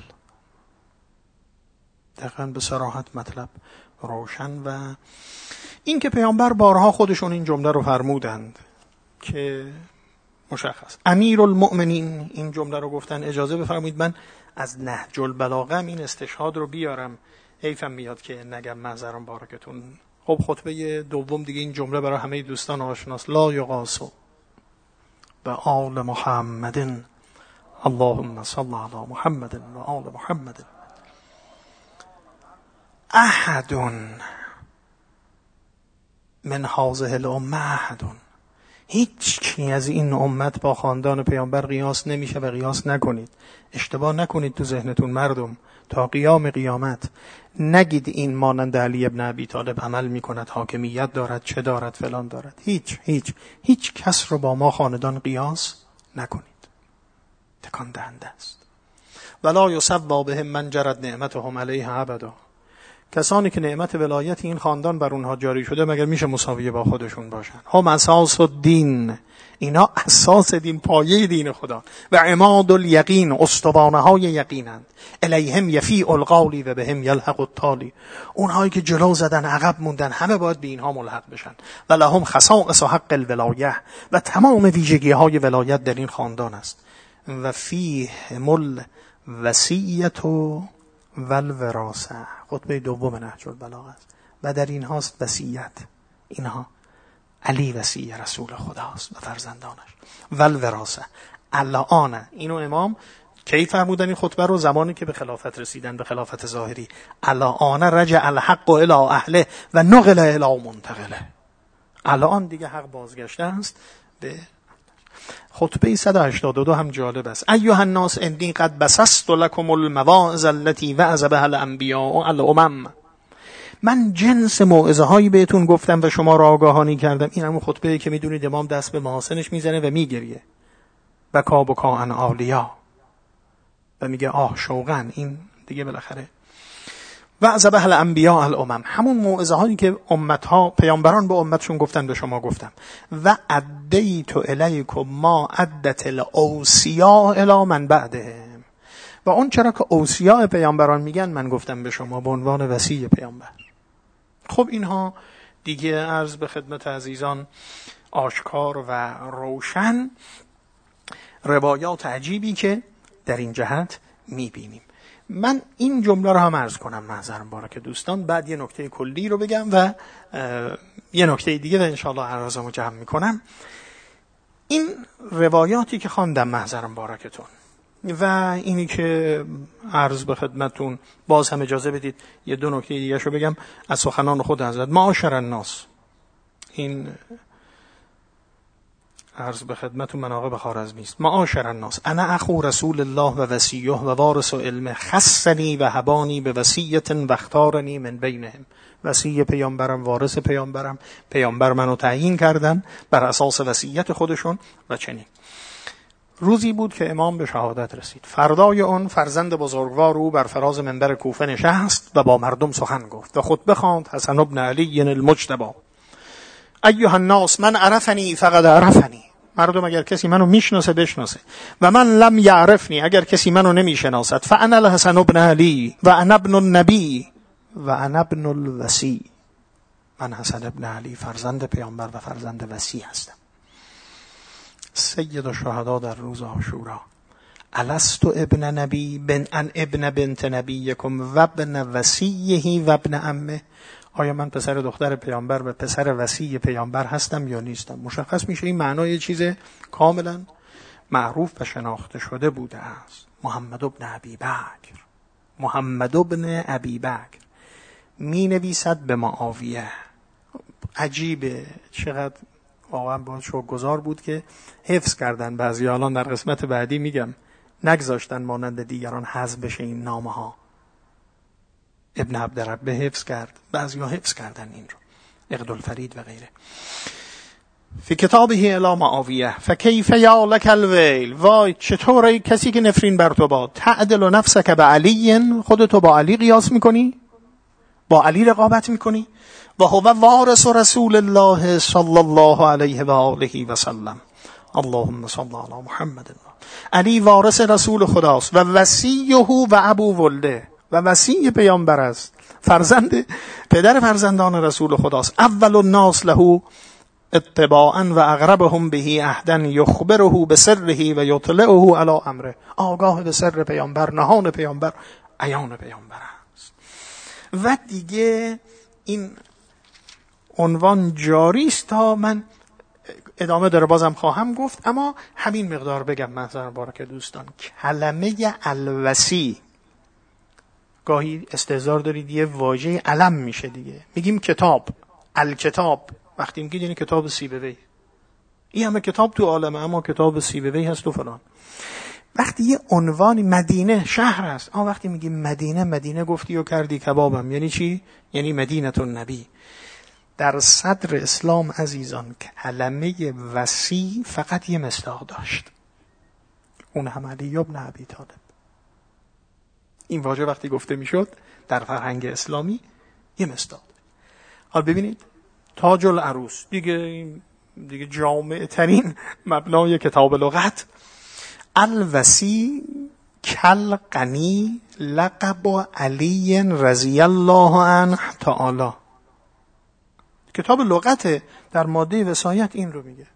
دقیقاً به صراحت مطلب روشن. و این که پیامبر بارها خودشون این جمله رو فرمودند که مشخص امیر المؤمنین این جمله رو گفتن. اجازه بفرمایید من از نهج البلاغه این استشهاد رو بیارم، حیفم میاد که نگم معذرم بارکتون. خب خطبه دوم دیگه این جمله برای همه دوستان آشناست، لا یقاسو به آل محمد اللهم صل علی محمد و آل محمد احد من هذه الامه احد. هیچ کی از این امت با خاندان پیامبر قیاس نمیشه و قیاس نکنید. اشتباه نکنید تو ذهنتون مردم، تا قیام قیامت نگید این مانند علی ابن ابی طالب عمل میکند، حاکمیت دارد، چه دارد، فلان دارد. هیچ هیچ هیچ کس رو با ما خاندان قیاس نکنید، تکان دهنده است. ولا یصب بهم من جرت نعمتهم علیه ابدا. کسانی که نعمت ولایت این خاندان بر اونها جاری شده مگر میشه مساویه با خودشون باشن؟ هم اساس الدین، اینا اساس دین، پایه دین خدا و عماد الیقین، استوانه های یقینند. الیهم یفیع القالی و بهم یلحق التالی. اونهایی که جلو زدن عقب موندن همه باید به اینها ملحق بشن. و لهم خصائص حق الولایه، و تمام ویژگی های ولایت در این خاندان است. و فیه مل وصیت و والوراثه، خطبه دوم نهج البلاغه است. و در این هاست وصیت، اینها علی وصی رسول خداست و فرزندانش. والوراثه الان، اینو امام کی فرمودن این خطبه رو؟ زمانی که به خلافت رسیدن، به خلافت ظاهری. الان رجع الحق الى اهله و نقل الى منتقله. الان دیگه حق بازگشته است به. خطبه صد و هشتاد و دو هم جالب است. ایها الناس انی قد بسست لكم المواعظ التي وعظ بها الانبیاء الامم. من جنس موعظه هایی بهتون گفتم و شما را آگاهانی کردم. این همون خطبه‌ای که میدونید امام دست به محاسنش میزنه و میگریه. بکا بکا عن اولیا، و میگه آه شوقن. این دیگه بالاخره وعظ بها الانبیاء الامم، همون موعظه هایی که امت ها، پیامبران به امتشون گفتن به شما گفتم. و ادیت الیکم ما عدت الاوصیاء الی من بعدهم، و اون چرا که اوصیاء پیامبران میگن من گفتم به شما به عنوان وصی پیامبر. خب اینها دیگه عرض به خدمت عزیزان آشکار و روشن روایات عجیبی که در این جهت میبینیم. من این جمله رو هم عرض کنم محضرم بارک دوستان، بعد یه نکته کلی رو بگم و یه نکته دیگه و انشاءالله عرضمو جمع میکنم. این روایاتی که خواندم محضرم بارکتون و اینی که عرض به خدمتون، باز هم اجازه بدید یه دو نکته دیگه شو بگم از سخنان خود حضرت. معاشر الناس، این عرض به خدمتون مناقب خوارزمی است. معاشر الناس انا اخو رسول الله و وصیه و وارث علم، خصنی و هبانی به وصیت و اختارنی من بینهم. وصی پیامبرم، وارث پیامبرم، پیامبر منو تعیین کردن بر اساس وصیت خودشون و چنین. روزی بود که امام به شهادت رسید. فردای اون فرزند بزرگوار او بر فراز منبر کوفه نشست و با مردم سخن گفت و خطبه خواند حسن بن علی المجتبی: ایها الناس من عرفنی فقد عرفنی. مردم اگر کسی منو میشناسه بشناسه، و من لم یعرفنی، اگر کسی منو نمیشناسد، فانا الحسن بن علی و انا ابن النبی و انا ابن الوصی. من حسن ابن علی فرزند پیامبر و فرزند وصی هستم. سید الشهدا در روز عاشورا: الست ابن نبی بن ان ابن بنت نبیکم و ابن وصیه و ابن عمه. آیا من پسر دختر پیامبر و پسر وصی پیامبر هستم یا نیستم؟ مشخص میشه این معنای چیز کاملا معروف و شناخته شده بوده است. محمد ابن ابی بکر، محمد ابن ابی بکر می نویسد به معاویه. عجیبه، چقدر واقعا باید شکرگزار بود که حفظ کردن. بعضی الان در قسمت بعدی میگم نگذاشتن مانند دیگران حذف بشه این نامه ها. ابن عبدربه حفظ کرد، بعضی ها حفظ کردن این رو، اقدالفرید و غیره. فی کتابه الی معاویه: فکیف یا لک الویل. وای چطوره کسی که نفرین بر تو باد. تعدل نفسک به علی، خودتو با علی قیاس میکنی، با علی رقابت میکنی. و هو وارث رسول الله صلی الله علیه و آله و سلم. اللهم صل علی محمد. علی وارث رسول خداست و وصیه و ابو ولده، و وصی پیامبر است، فرزند پدر فرزندان رسول خداست. اول الناس له اتباعا و اقربهم به عهدا یخبره بسره و یطلعه علی امره. آگاه به سر پیامبر، نهان پیامبر، عیان پیامبر است. و دیگه این عنوان جاری است تا من ادامه داره بازم خواهم گفت، اما همین مقدار بگم مثلا بارک دوستان. کلمه الوصی گاهی استهزار دارید یه واژه علم میشه دیگه. میگیم کتاب، الکتاب، وقتی میگید یعنی کتاب سیبوی. این همه کتاب تو عالمه اما کتاب سیبوی هست و فلان. وقتی یه عنوانی مدینه شهر است، آ وقتی میگیم مدینه، مدینه گفتی و کردی کبابم، یعنی چی؟ یعنی مدینه النبی. در صدر اسلام عزیزان کلمه وصی فقط یه مصداق داشت، اون هم علی ابن ابی طالب. این واژه وقتی گفته میشد در فرهنگ اسلامی یه مصداق. حالا ببینید تاج العروس دیگه، دیگه جامع ترین مبنای کتاب لغت. الوصی کل غنی لقب علی رضی الله عنه تعالی. کتاب لغت در ماده وصایت این رو میگه.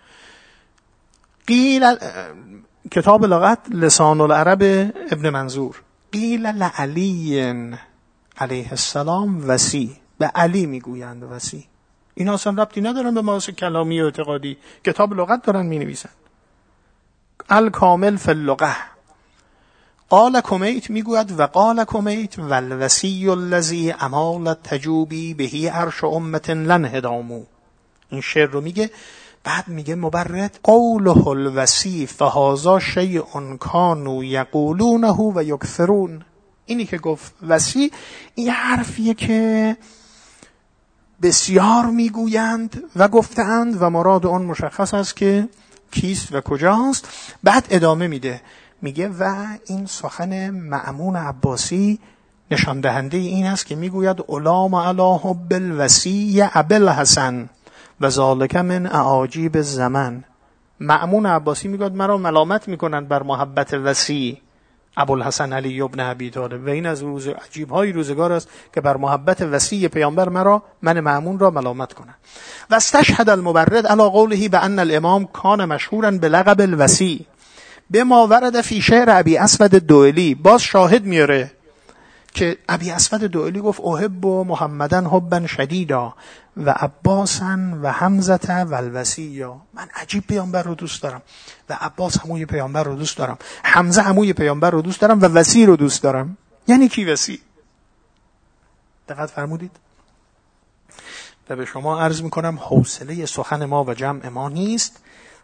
قیل کتاب لغت لسان العرب ابن منظور. قیل لعلی علیه السلام وصی، به علی میگویند وصی. اینا اصلا ربطی ندارن به مباحث کلامی و اعتقادی، کتاب لغت دارن می نویسن. الکامل فی اللغه. قال کمیت میگوید و قال کمیت والوصی الذی امالت تجوبی بهی عرش امت لن هدامو. این شعر رو میگه، بعد میگه مبرد قوله الوصی فهذا شیء کانوا یقولونه و یکثرون. اینی که گفت وصی، این حرفیه که بسیار میگویند و گفتند و مراد اون مشخص است که کیست و کجاست. بعد ادامه میده، میگه و این سخن مأمون عباسی نشان دهنده این است که میگوید علام علی حب الوصی ابوالحسن و ذالک من اعاجیب الزمن. مأمون عباسی میگوید مرا ملامت میکنند بر محبت وصی ابوالحسن علی ابن ابی طالب، و این از روز عجیب های روزگار است که بر محبت وصی پیامبر مرا، من مأمون را ملامت کنند. و استشهد المبرد علی قوله بان الامام کان مشهورا بلقب الوصی بما ورد فی شعر ابی اسود الدؤلی. باز شاهد میاره که ابی اسود دوئلی گفت احب محمدن حبا شدیدا و عباسا و حمزه و الوصیا. من عجیب پیامبر رو دوست دارم و عباس عموی پیامبر رو دوست دارم، حمزه عموی پیامبر رو دوست دارم و وصی رو دوست دارم. یعنی کی وصی؟ دقت فرمودید؟ و به شما عرض میکنم حوصله سخن ما و جمع ما نیست.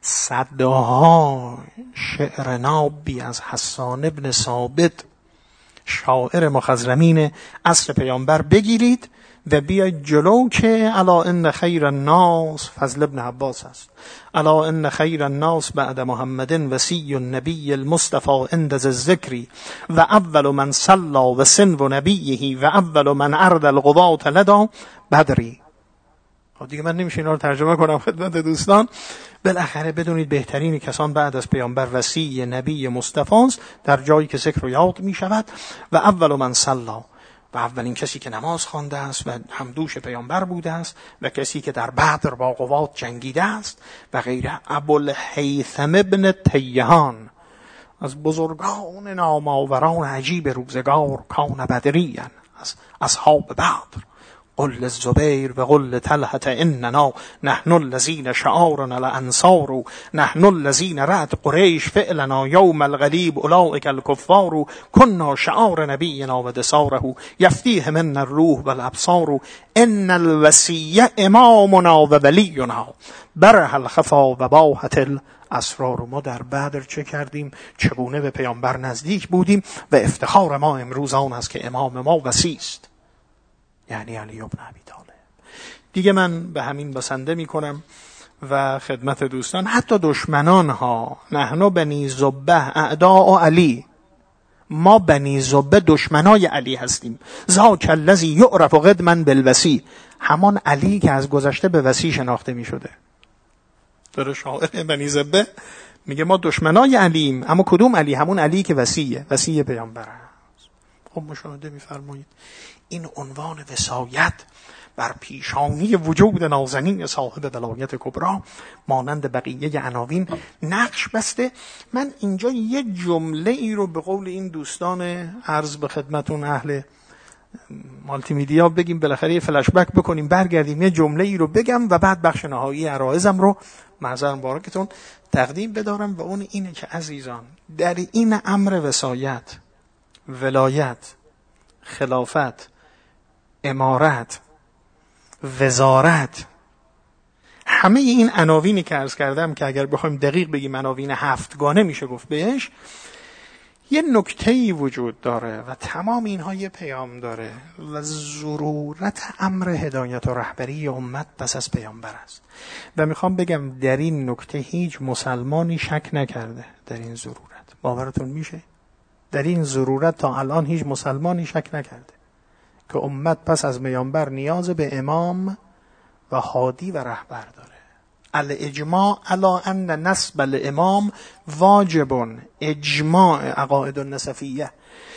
صدها شعر نابی از حسان ابن ثابت شاعر مخضرمین عصر پیامبر بگیرید و بیاید جلو که الا ان خیر الناس فضل ابن عباس است. الا ان خیر الناس بعد محمد وصی النبی المصطفى عند الذکر و اول من صلى و سنو نبیه و اول من ارد القضاة لدى بدری. دیگه من نمیشه اینا رو ترجمه کنم خدمت دوستان. بالاخره بدونید بهترین کسان بعد از پیامبر وصی نبی مصطفی است در جایی که ذکر و یاد می شود. و اول من صلی، و اولین کسی که نماز خوانده است و همدوش پیامبر بوده است و کسی که در بدر با قوات جنگیده است و غیره. ابوالهیثم ابن تیهان از بزرگان نامآوران عجیب روزگار، کان بدریا، از اصحاب بدر. قل الزبیر و قل طلحة اننا نحن الذين شعارنا الانصار نحن الذين رأت قریش فعلنا یوم الغلیب اولئک الکفار كنا شعار نبینا و دثاره یفدیه منا الروح والابصار ان الوصی امامنا و ولینا برح الخفا و باحت الاسرار. ما در بدر چه کردیم؟ چگونه به پیامبر نزدیک بودیم و افتخار ما امروز آن است که امام ما وصی است، یعنی علی ابن ابی طالب. دیگه من به همین بسنده می کنم و خدمت دوستان حتی دشمنان ها، نحن بنی زبه اعداء علی، ما بنی زبه دشمنای علی هستیم. ذاک الذی یعرف قدما بالوصی، همان علی که از گذشته به وصی شناخته می شده. داره شاعر بنی زبه میگه ما دشمنای علیم، اما کدوم علی؟ همون علی که وصیه، وصی پیامبر است. خب مشاهده می‌فرمایید این عنوان وصایت بر پیشانی وجود نازنین صاحب ولایت کبرا مانند بقیه عناوین نقش بسته. من اینجا یه جمله ای رو به قول این دوستان عرض به خدمتون اهل مالتی میدیا بگیم، بالاخره یه فلش بک بکنیم برگردیم یه جمله ای رو بگم و بعد بخش نهایی عرایزم رو محضر مبارکتون تقدیم بدارم و اون اینه که عزیزان در این امر وصایت، ولایت، خلافت، امارت، وزارت، همه این عناوینی که عرض کردم که اگر بخوایم دقیق بگیم عناوین هفتگانه میشه گفت بهش، یه نکته‌ای وجود داره و تمام اینها یه پیام داره و ضرورت امر هدایت و رهبری امت پس از پیامبر است. و میخوام بگم در این نکته هیچ مسلمانی شک نکرده در این ضرورت. باورتون میشه؟ در این ضرورت تا الان هیچ مسلمانی شک نکرده که امت پس از پیامبر نیاز به امام و هادی و رهبر داره. الاجماع علی ان نصب الامام واجب، اجماع عقاید النسفیه.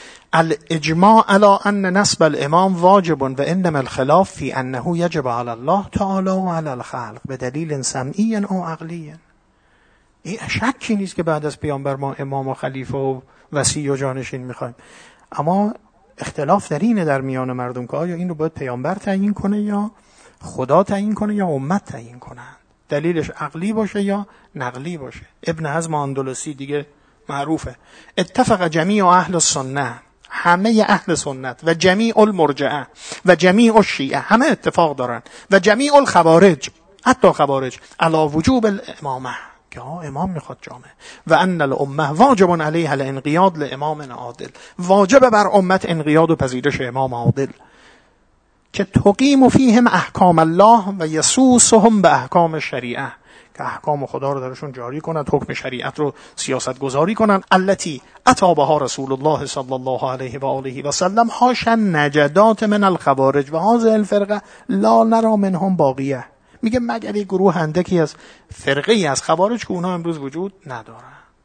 الاجماع علی ان نصب الامام واجب و انما الخلاف فی انه یجب علی الله تعالی و علی الخلق به دلیل سمعی او عقلی. این شکی نیست که بعد از پیامبر ما امام و خلیفه و وصی و جانشین میخوایم، اما اختلاف در اینه در میان مردم که آیا این رو باید پیامبر تعیین کنه یا خدا تعیین کنه یا امت تعیین کنه، دلیلش عقلی باشه یا نقلی باشه. ابن حزم اندلسی دیگه معروفه، اتفق جمیع اهل السنه، همه اهل سنت و جمیع المرجعه و جمیع الشیعه همه اتفاق دارن و جمیع الخوارج، حتی خوارج، علی وجوب الامامه، که ها امام میخواد جامعه، و ان الامه واجب علیها الانقیاد لامام عادل، واجب بر امت انقیاد و پذیرش امام عادل که تقیم فیهم احکام الله و یسوسهم به احکام شریعه، که احکام خدا رو درشون جاری کنند، حکم شریعت رو سیاست گذاری کنند. التي اتى بها رسول الله صلی الله علیه و آله و سلم حاش نجدات من الخوارج و هذه الفرقه لا نرى منهم باقیه. میگه مگر یک گروه اندکی از فرقه ای از خوارج که اونها امروز وجود ندارن.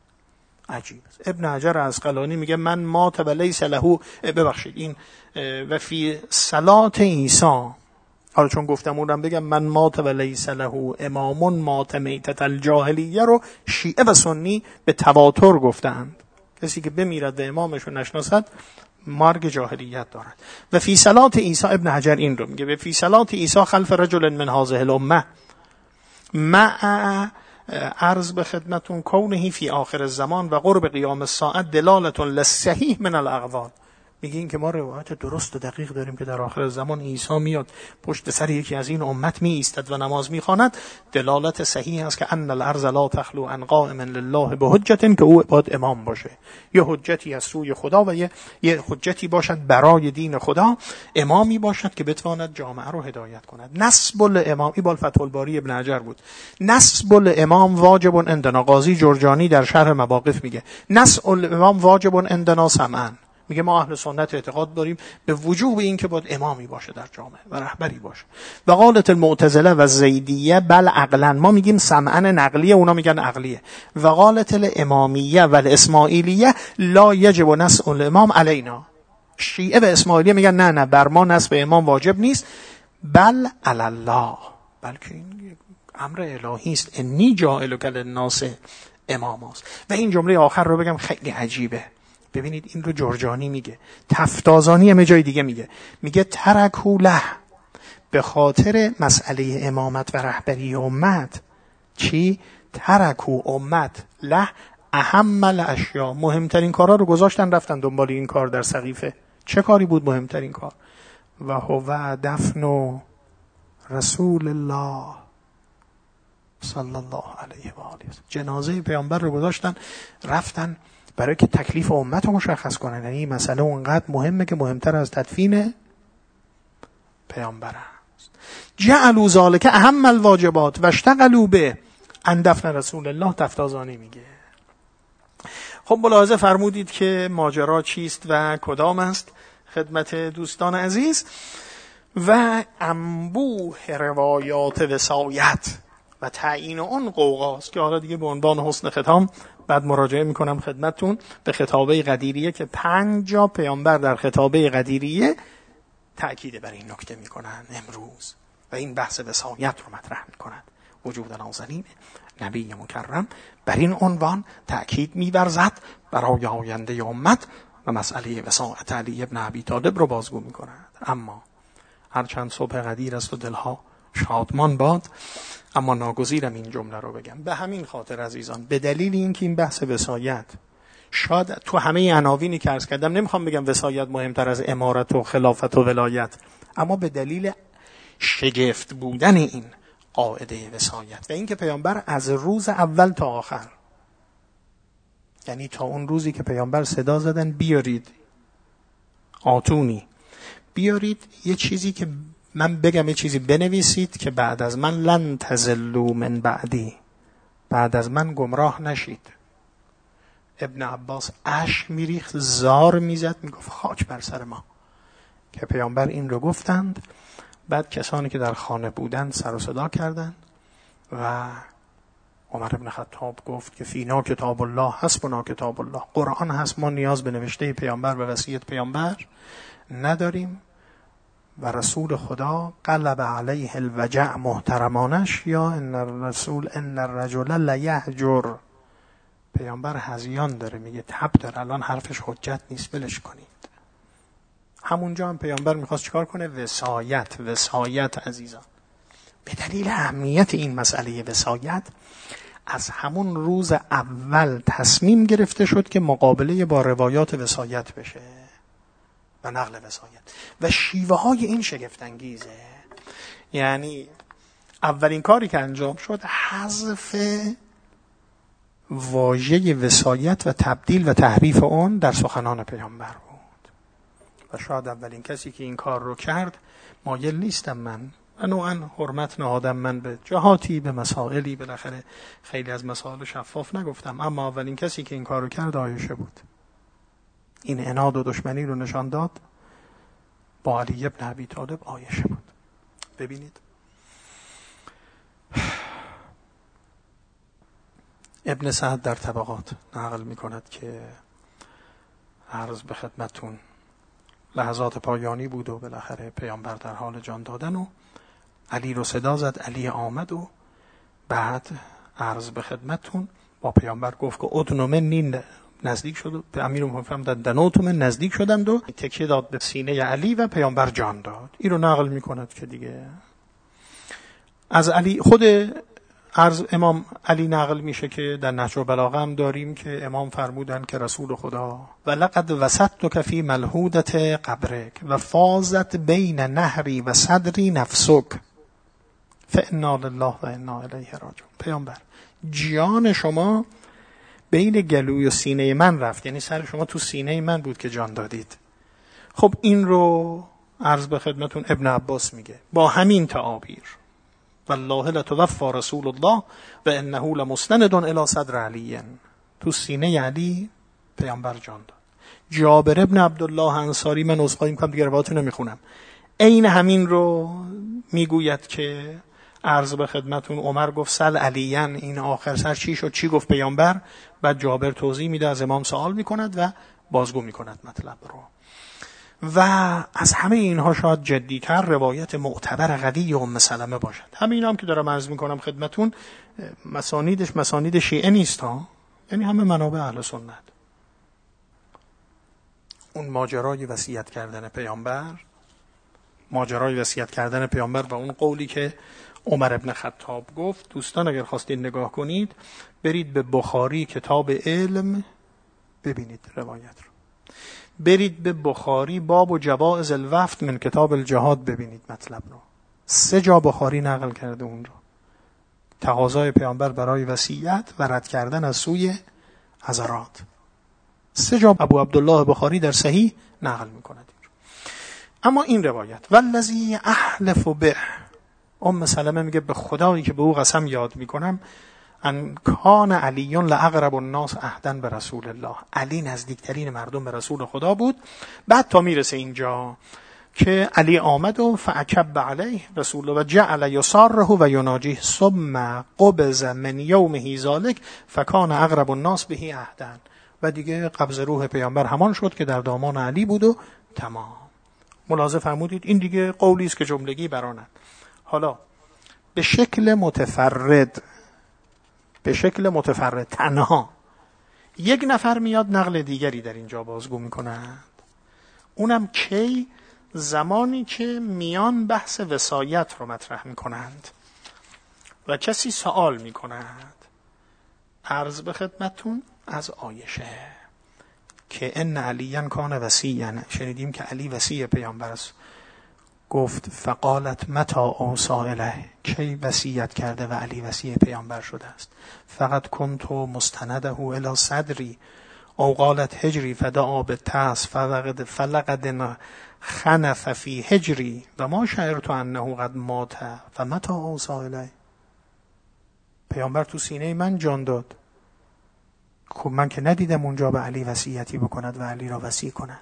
عجیب است. ابن حجر عسقلانی میگه من مات و لیس له، ببخشید این و فی صلات عیسی، حالا چون گفتم اونم بگم، من مات و لیس له امام مات میتت الجاهلیه رو شیعه و سنی به تواتر گفتند. کسی که بمیرد و امامش رو نشناسد مارگ جاهلیت دارد. و فی صلات عیسی، ابن حجر این رو میگه، و فی صلات عیسی خلف رجل من هذه الامه مع عرض به خدمتون کونه فی آخر الزمان و قرب قیام الساعه دلالة للصحیح من الاقوال. میگه این که ما روایت درست و دقیق داریم که در آخر زمان عیسی میاد پشت سر یکی از این امت می ایستد و نماز میخواند، دلالت صحیح است که ان الارض لا تخلو عن قائم لله بحجت، که او باید امام باشه، یه حجتی از سوی خدا و یه, یه حجتی باشد برای دین خدا، امامی باشد که بتواند جامعه رو هدایت کند. نصب الامام، این بال فتح الباری ابن حجر بود، نصب الامام واجب عندنا. قاضی جرجانی در شرح مواقف میگه نصب الامام واجب عندنا سمعا. میگه ما اهل سنت اعتقاد داریم به وجوب این که باید امامی باشه در جامعه و رهبری باشه. و قالت المعتزله و زیدیه بل عقلا، ما میگیم سمعا نقلیه، اونا میگن عقلیه. و قالت الامامیه و الاسماعیلیه لا یجب نصب الامام علینا، شیعه و اسماعیلیه میگن نه نه بر ما نصب امام واجب نیست، بل علی الله، بلکه این امر الهی است، انی جاعلک للناس اماما. و این جمله آخر رو بگم خیلی عجیبه، ببینید این رو جرجانی میگه، تفتازانی هم جای دیگه میگه، میگه ترکو له، به خاطر مسئله امامت و رهبری امت، چی؟ ترکو امت له اهم الاشیاء، مهمترین کارا رو گذاشتن رفتن دنبال این کار در سقیفه. چه کاری بود مهمترین کار؟ و هو دفن رسول الله صلی الله علیه و آله، جنازه پیامبر رو گذاشتن رفتن برای که تکلیف امت رو مشخص کنن. یعنی این مسئله اونقدر مهمه که مهمتر از تدفین پیامبر است. جعلوا ذلک اهم الواجبات و اشتغلوا به ان دفن رسول الله. تفتازانی میگه. خب ملاحظه فرمودید که ماجرا چیست و کدام است خدمت دوستان عزیز. و انبوه روایات وصایت و تعیین اون قوقاست که حالا دیگه به عنوان حسن ختام بعد مراجعه میکنم خدمتتون به خطابه قدیریه که پنجا پیامبر در خطابه قدیریه تأکید بر این نکته میکنن امروز و این بحث وصایت رو مطرح میکنند. وجود نازنین نبی مکرم بر این عنوان تأکید می‌ورزد برای آینده امت و مسئله وصایت علی ابن ابی طالب رو بازگو میکنند. اما هرچند صبح قدیر است و دلها شادمان باد، اما ناگزیرم این جمله رو بگم. به همین خاطر عزیزان، به دلیل اینکه این بحث وصایت شاید تو همه عناوینی که عرض کردم، نمیخوام بگم وصایت مهمتر از امارت و خلافت و ولایت، اما به دلیل شگفت بودن این قاعده وصایت و اینکه پیامبر از روز اول تا آخر، یعنی تا اون روزی که پیامبر صدا زدن بیارید آتونی، بیارید یه چیزی که من بگم، یه چیزی بنویسید که بعد از من لن تزلوا من بعدی، بعد از من گمراه نشید. ابن عباس اشک میریخت، زار میزد، میگفت خاک بر سر ما که پیامبر این رو گفتند. بعد کسانی که در خانه بودند سر و صدا کردند و عمر بن خطاب گفت که فینا کتاب الله حسبنا کتاب الله، قرآن هست، ما نیاز به نوشته پیامبر و وصیت پیامبر نداریم. و رسول خدا قلب علیه الوجع محترمانش، یا ان الرسول ان الرجل لیهجر، پیامبر هذیان داره، میگه تب داره، الان حرفش حجت نیست، بلش کنید. همونجا هم پیامبر میخواست چیکار کنه؟ وصایت. وصایت عزیزان، به دلیل اهمیت این مسئله وصایت از همون روز اول تصمیم گرفته شد که مقابله با روایات وصایت بشه و نقل وصایت و شیوه های این شگفت انگیزه. یعنی اولین کاری که انجام شد حذف واژه وصایت و تبدیل و تحریف اون در سخنان پیامبر بود و شاید اولین کسی که این کار رو کرد، مایل نیستم من و نوعا حرمت نهادم من به جهاتی، به مسائلی، بالاخره خیلی از مسائل شفاف نگفتم، اما اولین کسی که این کار رو کرد عایشه بود. این عناد و دشمنی رو نشان داد با علی ابن ابی طالب، عایشه بود. ببینید ابن سعد در طبقات نقل می کند که عرض به خدمتون لحظات پایانی بود و بالاخره پیامبر در حال جان دادن و علی رو صدا زد، علی آمد و بعد عرض به خدمتون با پیامبر گفت که ادنو منی نزدیک شد به امیرالمومنین داد دنوتم نزدیک شدند و تکیه داد به سینه علی و پیامبر جان داد. این رو نقل میکند که دیگه از علی خود عرض امام علی نقل میشه که در نهج البلاغه هم داریم که امام فرمودن که رسول خدا و لقد وسطتک فی ملحودت قبرک و فازت بین نهری و صدری نفسک فانا لله و انا الیه راجعون. پیامبر جان شما بین گلوی و سینه من رفت، یعنی سر شما تو سینه من بود که جان دادید. خب این رو عرض به خدمتون ابن عباس میگه با همین تعابیر والله لتوفى رسول الله و انه لمستند الی صدر علی، تو سینه علی پیامبر جان داد. جابر ابن عبدالله انصاری، من عذرخواهی میکنم دیگه روایتو نمیخونم، عین همین رو میگوید که عرض به خدمتون عمر گفت سل علیان، این آخر سر چی شد، چی گفت پیامبر؟ بعد جابر توضیح میده، از امام سوال میکند و بازگو میکند مطلب رو. و از همه اینها شاید جدیتر روایت معتبر قوی ام سلمه باشد. همین هم که دارم عرض میکنم خدمتون مسانیدش مسانید شیعه نیست ها، یعنی همه منابع اهل سنت. اون ماجرای وصیت کردن پیامبر، ماجرای وصیت کردن پیامبر و اون قولی که عمر ابن خطاب گفت، دوستان اگر خواستید نگاه کنید برید به بخاری کتاب علم ببینید روایت رو، برید به بخاری باب و جواز الوفد من کتاب الجهاد ببینید مطلب رو. سه جا بخاری نقل کرده اون رو، تقاضای پیامبر برای وصیت و رد کردن از سوی حضرات. سه جا ابو عبدالله بخاری در صحیح نقل میکند. اما این روایت والذی احلف به، ام سلمه میگه به خدایی که به او قسم یاد میکنم، ان کان علی لاقرب الناس عهدا به رسول الله، علی نزدیکترین مردم به رسول خدا بود. بعد تا میرسه اینجا که علی آمد و فعکب علیه رسول و جعل یساره و یناجیه ثم قبض من یومه ذلک فکان اقرب الناس به عهدا، و دیگه قبض روح پیامبر همان شد که در دامان علی بود و تمام. ملاحظه فرمودید این دیگه قولی است که جملگی برانند. حالا به شکل متفرد، به شکل متفرد تنها یک نفر میاد نقل دیگری در اینجا بازگو میکنند. اونم کی؟ زمانی که میان بحث وصایت رو مطرح میکنند و کسی سوال میکند عرض به خدمتون از عایشه که ان علیان کان وصیًا، شنیدیم که علی وصی پیامبر است. گفت فقالت متى اوصى الیه، کی وصیت کرده و علی وصی پیامبر شده است؟ فقط کنت مستنده الی صدری او قالت هجری فدعا بالتعس فلقد فلقد خنف فی هجری و ما شعرت انه قد مات فمتى اوصى الیه. پیامبر تو سینه من جان داد، خب من که ندیدم اونجا به علی وصیتی بکند و علی را وصی کند.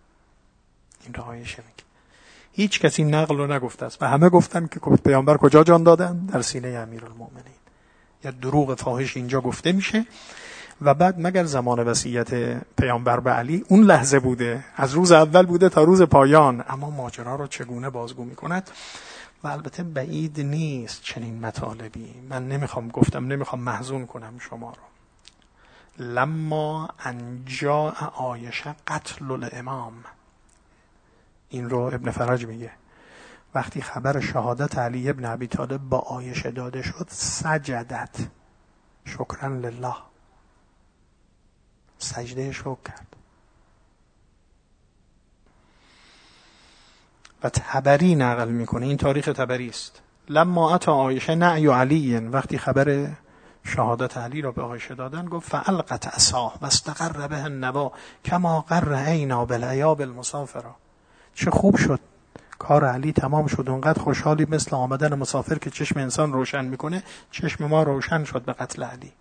این را عایشه میگه هیچ کسی نقل رو نگفته است و همه گفتن که پیامبر کجا جان دادن؟ در سینه امیرالمومنین. یا دروغ فاحش اینجا گفته میشه و بعد مگر زمان وصیت پیامبر به علی اون لحظه بوده، از روز اول بوده تا روز پایان، اما ماجرا رو چگونه بازگو میکند؟ و البته بعید نیست چنین مطالبی، من نمیخوام گفتم نمیخوام محزون کنم شما رو. لما انجا عایشه قتل الامام، این رو ابن فرج میگه، وقتی خبر شهادت علی ابن ابی طالب با عایشه داده شد سجدت شکرا لله، سجده شکر کرد. و طبری نقل میکنه، این تاریخ طبری است، لما اتی عایشه نعی علی، وقتی خبر شهادت علی را به عایشه دادن گفت فالقت عصاه و استقر به النوا کما قر عینا بالعیاب المسافره. چه خوب شد کار علی تمام شد، اونقدر خوشحالی مثل آمدن مسافر که چشم انسان روشن میکنه، چشم ما روشن شد به قتل علی.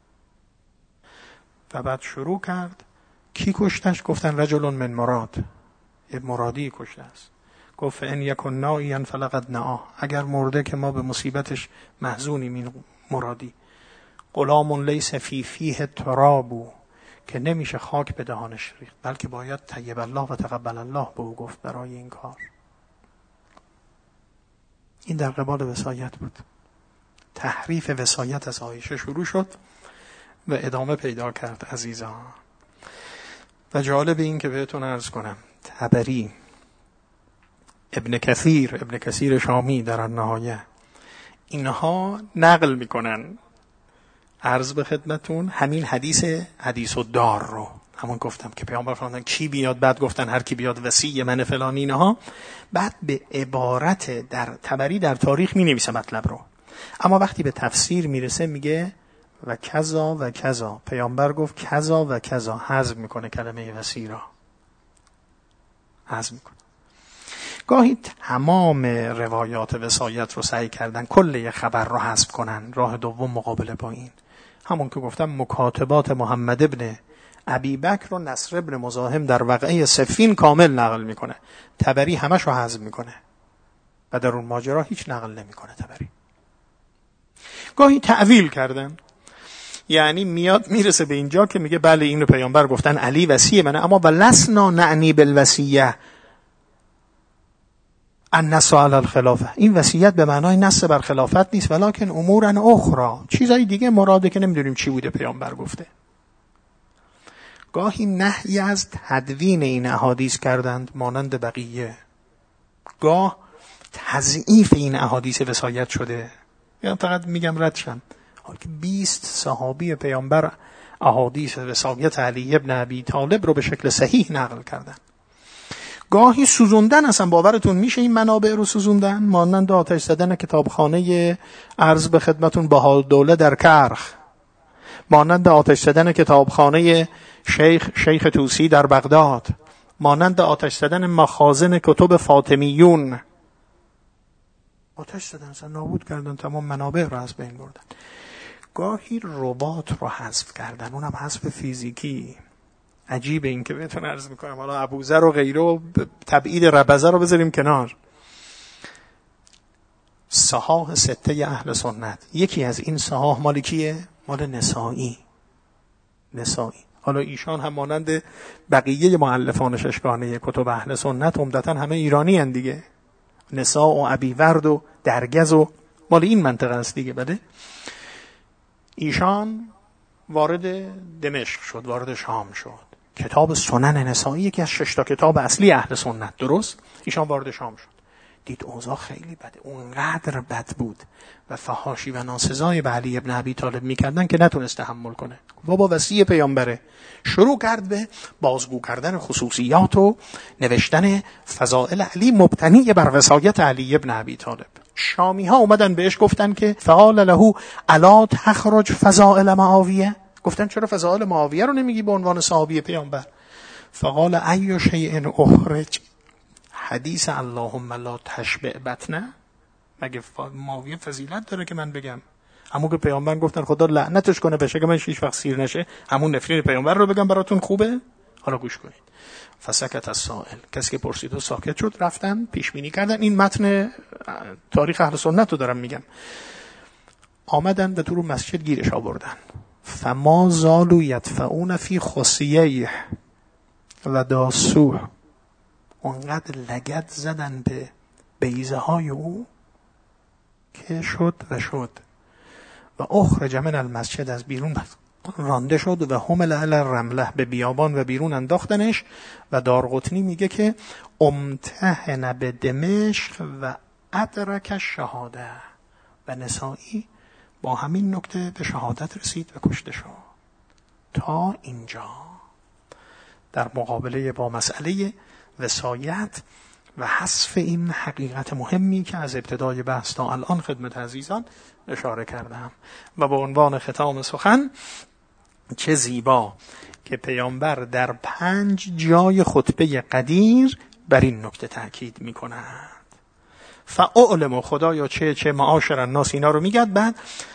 و بعد شروع کرد کی کشتش؟ گفتن رجل من مراد، یه مرادی کشته است. گفت ان یکن نائیا فلقد نآ، اگر مرده که ما به مصیبتش محزونیم. این مرادی غلام لیس فی فیه تراب، که نمیشه خاک به دهانش ریخت، بلکه باید طیب الله و تقبل الله به او گفت برای این کار. این در قبال وصایت بود. تحریف وصایت از عایشه شروع شد و ادامه پیدا کرد عزیزان. و جالب این که بهتون عرض کنم طبری، ابن کثیر ابن کثیر شامی در النهایه، اینها نقل میکنن عرض به خدمتون همین حدیث حدیث الدار رو، همون گفتم که پیامبر فرمودن کی بیاد، بعد گفتن هر کی بیاد وصی من فلان اینها، بعد به عبارت در طبری در تاریخ می نویسه مطلب رو، اما وقتی به تفسیر میرسه میگه و کذا و کذا، پیامبر گفت کذا و کذا، حذف میکنه کلمه وصی را، حذف میکنه. گاهی تمام روایات وصایت رو سعی کردن کل یه خبر رو حذف کنن. راه دوم مقابله با این، همون که گفتم مکاتبات محمد ابن ابی بکر رو نصر ابن مزاحم در وقعه صفین کامل نقل میکنه، طبری همش رو حذف میکنه و در اون ماجرا هیچ نقل نمیکنه طبری. گاهی تعویل کردن، یعنی میاد میرسه به اینجا که میگه بله اینو پیامبر گفتن علی وصی منه، اما ولسنا نعنی بالوصیه النص علی الخلافه، این وصیت به معنای نص بر خلافت نیست، ولکن امورن اخرى، چیزای دیگه مراده که نمیدونیم چی بوده پیامبر گفته. گاهی نهی از تدوین این احادیث کردند مانند بقیه، گاه تضعیف این احادیث وصایت شده. یا فقط میگم ردشم، حالا که بیست صحابی پیامبر احادیث وصایت علی ابن ابی طالب رو به شکل صحیح نقل کردن. گاهی سوزوندن، اصلا باورتون میشه این منابع رو سوزوندن، مانند آتش زدن کتابخانه عرض به خدمتون بهادوله در کرخ، مانند آتش زدن کتابخانه شیخ شیخ توسی در بغداد، مانند آتش زدن مخازن کتب فاطمیون، آتش زدن، اصلا نابود کردن، تمام منابع رو از بین بردن. گاهی رباط رو حذف کردن، اونم حذف فیزیکی. عجیبه این که بهتون عرض میکنم، حالا ابوذر و غیره تبعید ربزه رو بذاریم کنار، صحاح سته اهل سنت، یکی از این صحاح مال کیه؟ مال نسائی. نسائی حالا ایشان هم مانند بقیه مؤلفان ششگانه کتب اهل سنت عمدتاً همه ایرانی هستند دیگه، نساء و ابیورد و درگز و مال این منطقه است دیگه. بله ایشان وارد دمشق شد، وارد شام شد، کتاب سنن نسائی یکی از شش تا کتاب اصلی اهل سنت، درست؟ ایشان وارد شام شد، دید اوضاع خیلی بده، اونقدر بد بود و فحاشی و ناسزای به علی ابن ابی طالب میکردن که نتونست تحمل کنه. بابا وصی پیامبره، شروع کرد به بازگو کردن خصوصیات و نوشتن فضائل علی مبتنی بر وصایت علی ابن ابی طالب. شامی ها اومدن بهش گفتن که فقال له الا تخرج فضائل معاویه، گفتن چرا فضائل معاویه رو نمیگی به عنوان صحابی پیامبر؟ فقال ای شیء اخرج حدیث اللهم لا تشبع بطنه، مگه معاویه فضیلت داره که من بگم؟ همون که پیامبر گفتن خدا لعنتش کنه بشه که من هیچ وقت سیر نشه، همون نفرین پیامبر رو بگم براتون خوبه؟ حالا گوش کنید. فسکت السائل، کسی که پرسید و ساکت شد. رفتن پیش بینی کردن، این متن تاریخ اهل سنت رو دارم میگم. آمدن به دور مسجد گیرش آوردن، فما زالوا یدفعون فی خصیه و داسوه، اونقدر لگد زدن به بیضه های او که شد و شد و اخرج من المسجد، از بیرون رانده شد و حمل علی الرمله، به بیابان و بیرون انداختنش. و دارقطنی میگه که امتحن به دمشق و ادرک شهاده، و نسائی با همین نکته به شهادت رسید و کشته شد. تا اینجا در مقابله با مسئله وصایت و حذف این حقیقت مهمی که از ابتدای بحث تا الان خدمت عزیزان اشاره کردم. و به عنوان ختام سخن، چه زیبا که پیامبر در پنج جای خطبه قدیر بر این نکته تاکید می‌کند. فاعلم، خدایا چه چه معاشر الناس، اینا رو میگد. بعد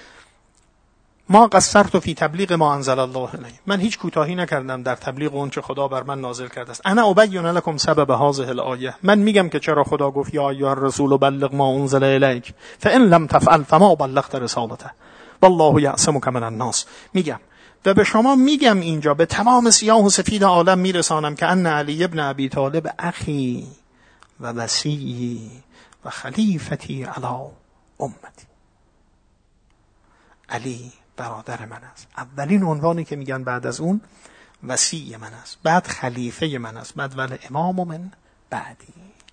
ما قصرت فی تبلیغ ما انزل الله الی، من هیچ کوتاهی نکردم در تبلیغ اون چه خدا بر من نازل کرده است. انا ابین لکم سبب هذه الآیه، من میگم که چرا خدا گفت یا ایها الرسول بلغ ما انزل الیک فان لم تفعل فما بلغت رسالته والله یعصمک من الناس. میگم و به شما میگم اینجا به تمام سیاه و سفید عالم میرسانم که ان علی ابن ابی طالب اخی و وصی و خلیفتی علی امتی. علی برادر من است. اولین عنوانی که میگن بعد از اون وصی من است، بعد خلیفه من است، بعد ول امام من بعدی.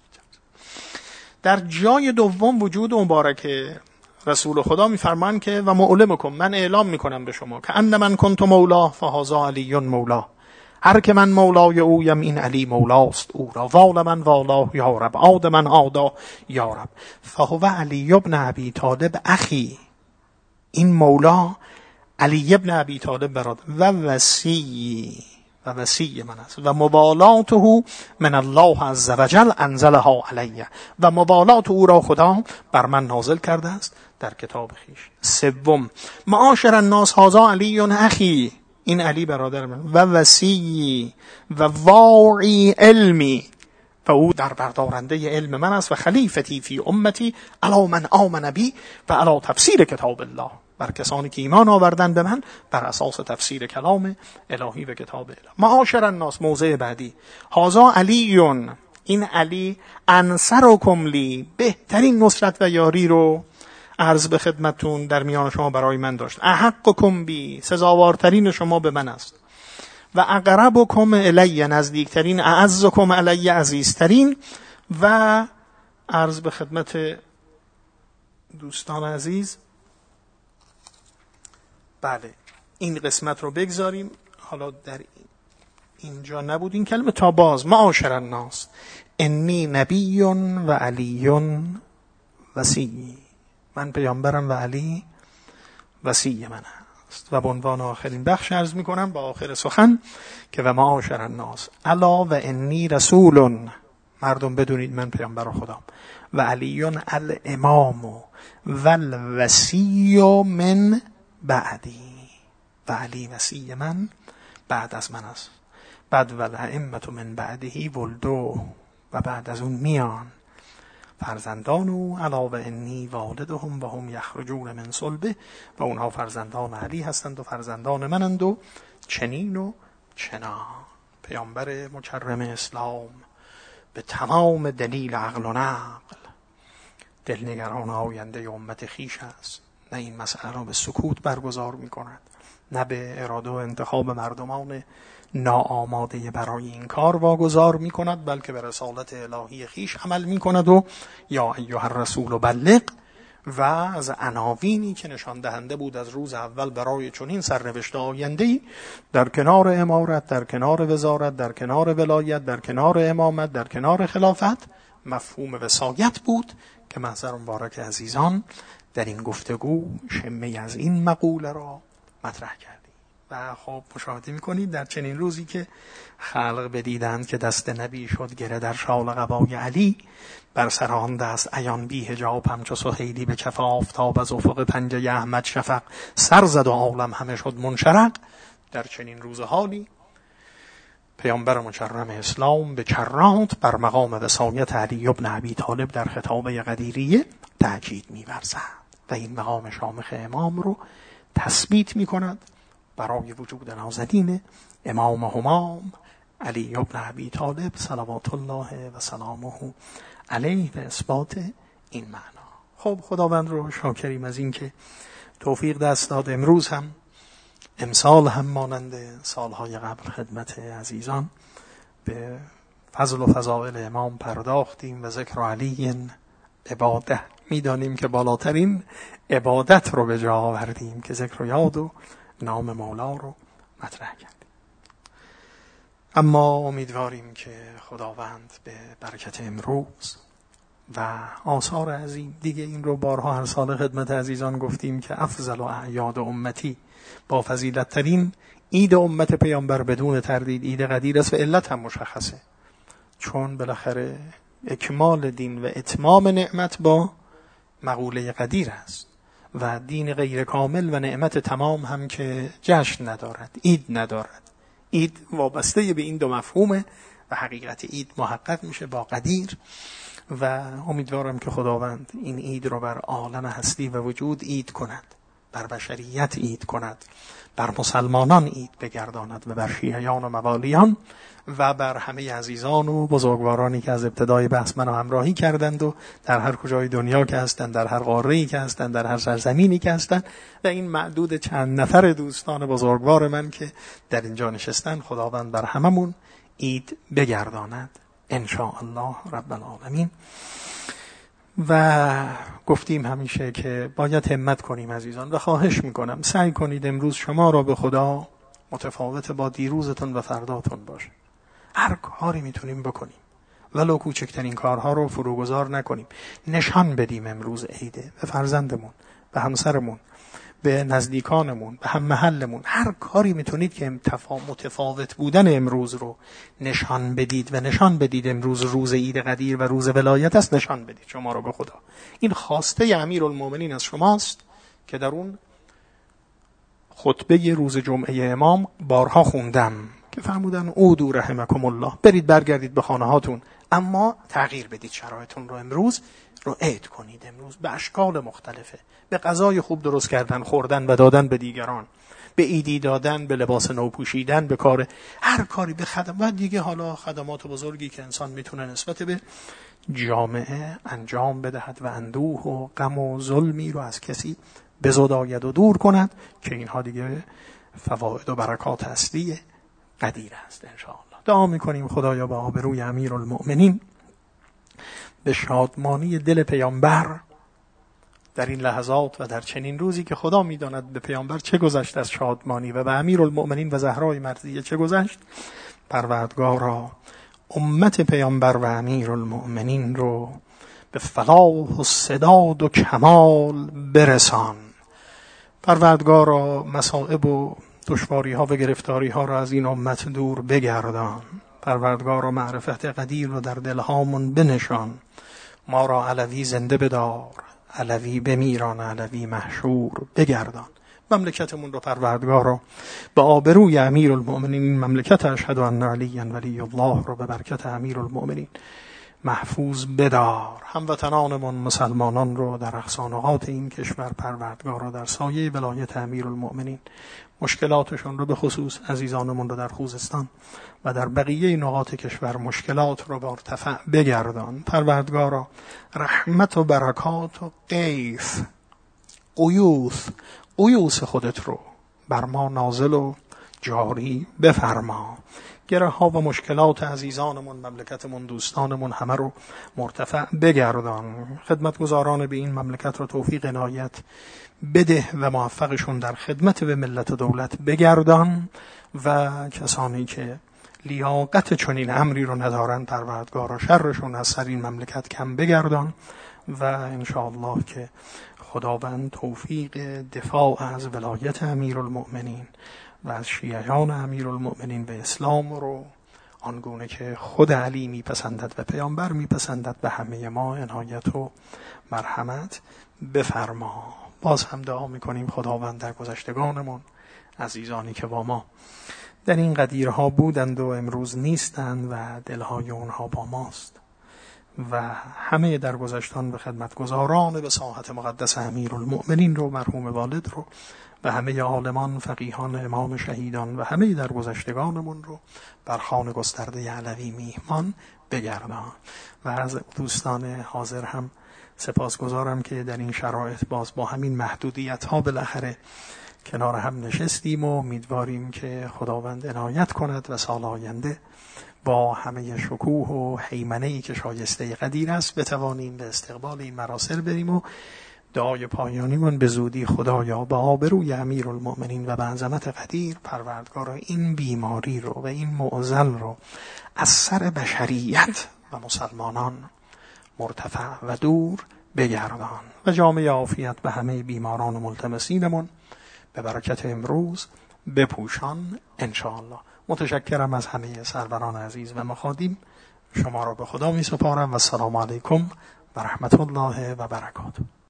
در جای دوم وجود مبارک رسول خدا میفرمان که و معلمکم، من اعلام میکنم به شما که ان من کنت مولا فهذا علی مولا، هر که من مولای اویم این علی مولاست او را. وال من والا یا رب، عاد من عادا یا رب. فهو علی ابن ابی طالب اخی، این مولا علی ابن ابی طالب برادر و وصی و وصی من است و موالاته من الله عز وجل انزلها علیه، و موالات او را خدا بر من نازل کرده است در کتاب خویش. سوم، معاشر الناس هذا علی اخی، این علی برادر من و وصی و واعی علمی، و او در بردارنده علم من است و خلیفتی فی امتی علی من آمن بی و علی تفسیر کتاب الله، بر کسانی که ایمان آوردن به من بر اساس تفسیر کلام الهی و کتاب الهی. معاشر الناس، موضع بعدی، هذا علی، این علی انصرکم لی، بهترین نصرت و یاری رو عرض به خدمتون در میان شما برای من داشت. احقکم بی، سزاوارترین شما به من است. و اقربکم الی، نزدیکترین. اعزکم الی، عزیزترین. و عرض به خدمت دوستان عزیز، بله این قسمت رو بگذاریم، حالا در اینجا نبود این کلمه تا باز. معاشر الناس انی نبی و علی وصی، من پیامبرم و علی وصی من است. و به عنوان آخرین بخش عرض می کنم با آخر سخن که و معاشر الناس الا و انی رسول، مردم بدونید من پیامبر خدام، و علی الامام و الوصی من بعدی، و علی وصی من بعد از من است. بعد و الائمة من بعدی ولدو، و بعد از اون میان فرزندان او، علا و انی والدهم و هم یخرجون من صلبه، و اونها فرزندان علی هستند و فرزندان منند و چنین و چنان. پیامبر مکرم اسلام به تمام دلیل عقل و نقل دلنگران آینده امت خیش است، نه این مسئله را به سکوت برگزار می کند، نه به اراده و انتخاب مردمان ناآماده برای این کار واگذار می کند، بلکه به رسالت الهی خیش عمل می کند و یا ایها الرسول بلغ، و از عناوینی که نشان دهنده بود از روز اول برای چنین سرنوشت آینده‌ای، در کنار امارت، در کنار وزارت، در کنار ولایت، در کنار امامت، در کنار خلافت، مفهوم وصایت بود که محضر مبارک عزیزان در این گفتگو شمه از این مقوله را مطرح کردیم. و خب مشاهده میکنید در چنین روزی که خلق بدیدند که دست نبی شد گره در شال قبای علی، بر سر آن دست عیان بی حجاب همچو سهیلی به کف آفتاب، از افق پنجه احمد شفق سر زد و عالم همه شد منشرق. در چنین روز حالی پیامبر مکرم اسلام به کرات بر مقام وصایت علی ابن ابی طالب در خطابه قدیریه تاکید می‌ورزد و این مقام شامخ امام رو تثبیت می‌کند برای وجود نازنین امام همام علی ابن ابی طالب صلوات الله و سلامه علیه به اثبات این معنا. خب خداوند رو شاکریم از این که توفیق دست داد امروز هم امسال هم مانند سالهای قبل خدمت عزیزان به فضل و فضائل امام پرداختیم و ذکر علی عباده، میدانیم که بالاترین عبادت رو به جا آوردیم که ذکر و یاد و نام مولا رو مطرح کردیم. اما امیدواریم که خداوند به برکت امروز و آثار عظیم دیگه، این رو بارها هر سال خدمت عزیزان گفتیم که افضل و اعیاد امتی، با فضیلت ترین عید امت پیامبر بدون تردید عید قدیر است و علت هم مشخصه، چون بالاخره اکمال دین و اتمام نعمت با مقوله قدیر است و دین غیر کامل و نعمت تمام هم که جشن ندارد، عید ندارد. عید وابسته به این دو مفهومه و حقیقت عید محقق میشه با قدیر. و امیدوارم که خداوند این عید رو بر عالم هستی و وجود عید کند بر بشریت عید کند، بر مسلمانان عید بگرداند و بر شیعیان و موالیان و بر همه عزیزان و بزرگوارانی که از ابتدای بحث منو همراهی کردند و در هر کجای دنیا که هستند، در هر قاره‌ای که هستند، در هر سرزمینی که هستند و این معدود چند نفر دوستان بزرگوار من که در اینجا نشستن، خداوند بر هممون عید بگرداند ان شاء الله رب العالمین. و گفتیم همیشه که باید همت کنیم عزیزان و خواهش میکنم سعی کنید امروز شما را به خدا متفاوت با دیروزتون و فرداتون باشه. هر کاری میتونیم بکنیم ولو کوچکترین کارها رو فروگذار نکنیم. نشان بدیم امروز عیده به فرزندمون، به همسرمون، به نزدیکانمون، به هم محلمون. هر کاری میتونید که متفاوت بودن امروز رو نشان بدید و نشان بدید امروز روز عید قدیر و روز ولایت است. نشان بدید شما رو به خدا. این خواسته امیرالمومنین از شماست که در اون خطبه روز جمعه امام بارها خوندم که فرمودن اودو رحمکم الله، برید برگردید به خانه هاتون، اما تغییر بدید شرایطتون رو، امروز رو عید کنید. امروز به اشکال مختلفه، به غذای خوب درست کردن، خوردن و دادن به دیگران، به عیدی دادن، به لباس نو پوشیدن، به کار هر کاری، به خدمات دیگه. حالا خدمات بزرگی که انسان میتونه نسبت به جامعه انجام بدهد و اندوه و غم و ظلمی رو از کسی بزداید و دور کند که اینها دیگه فواید و برکات اصلی قدیر است ان شاء الله. دعا میکنیم خدایا با آبروی امیرالمؤمنین به شادمانی دل پیامبر در این لحظات و در چنین روزی که خدا میداند به پیامبر چه گذشت از شادمانی و به امیرالمؤمنین و زهرای مرضیه چه گذشت، پروردگارا امت پیامبر و امیرالمؤمنین رو به فلاح و سداد و کمال برسان. پروردگارا مصائب و دشواری ها و گرفتاری ها را از این امت دور بگردان. پروردگارا معرفت قدیر رو در دلهامون بنشان. ما را علوی زنده بدار، علوی بمیران، علوی محشور بگردان. مملکتمون رو پروردگارا به آبروی امیرالمؤمنین، این مملکت اشهد ان علی ولی الله رو به برکت امیرالمؤمنین محفوظ بدار. هموطنانمون مسلمانان رو در اقصانقاط این کشور پروردگارا در سایه ولایت امیرالمؤمنین مشکلاتشون رو، به خصوص عزیزانمون رو در خوزستان و در بقیه نقاط کشور مشکلات رو مرتفع بگردان. پروردگارا رحمت و برکات و غیث قیوث قیوث خودت رو بر ما نازل و جاری بفرما. گره ها و مشکلات عزیزانمون، مملکتمون، دوستانمون همه رو مرتفع بگردان. خدمتگزاران به این مملکت رو توفیق عنایت بده و موفقشون در خدمت به ملت و دولت بگردان و کسانی که لیاقت چنین امری رو ندارن پروردگارا شرشون از سر این مملکت کم بگردان و انشاءالله که خداوند توفیق دفاع از ولایت امیرالمؤمنین و از شیعیان امیرالمؤمنین به اسلام رو آنگونه که خود علی میپسندد و پیامبر میپسندد به همه ما عنایت و مرحمت بفرما. باز هم دعا میکنیم خداوند در گذشتگانمون عزیزانی که با ما در این قدیرها بودند و امروز نیستند و دلهای اونها با ماست و همه در گذشتان به خدمتگزاران به ساحت مقدس امیرالمؤمنین رو، مرحوم والد رو و همه عالمان، فقیهان، امام شهیدان و همه در گذشتگانمون رو بر خوان گسترده علوی میهمان بگردان. و از دوستان حاضر هم سپاسگزارم که در این شرایط باز با همین محدودیت ها بالاخره کنار هم نشستیم و امیدواریم که خداوند عنایت کند و سال آینده با همه شکوه و هیمنه‌ای که شایسته قدیر است بتوانیم به استقبال این مراسم بریم و دعای پایانیمون به زودی خدایا به آبروی امیرالمؤمنین و به عظمت قدیر پروردگارا این بیماری رو و این معضل رو از سر بشریت و مسلمانان مرتفع و دور بگردان و جامعه عافیت به همه بیماران و ملتمسینمون به برکت امروز بپوشان انشاءالله. متشکرم از همه سروران عزیز و مخادیم. شما را به خدا می سپارم و السلام علیکم و رحمت الله و برکاته.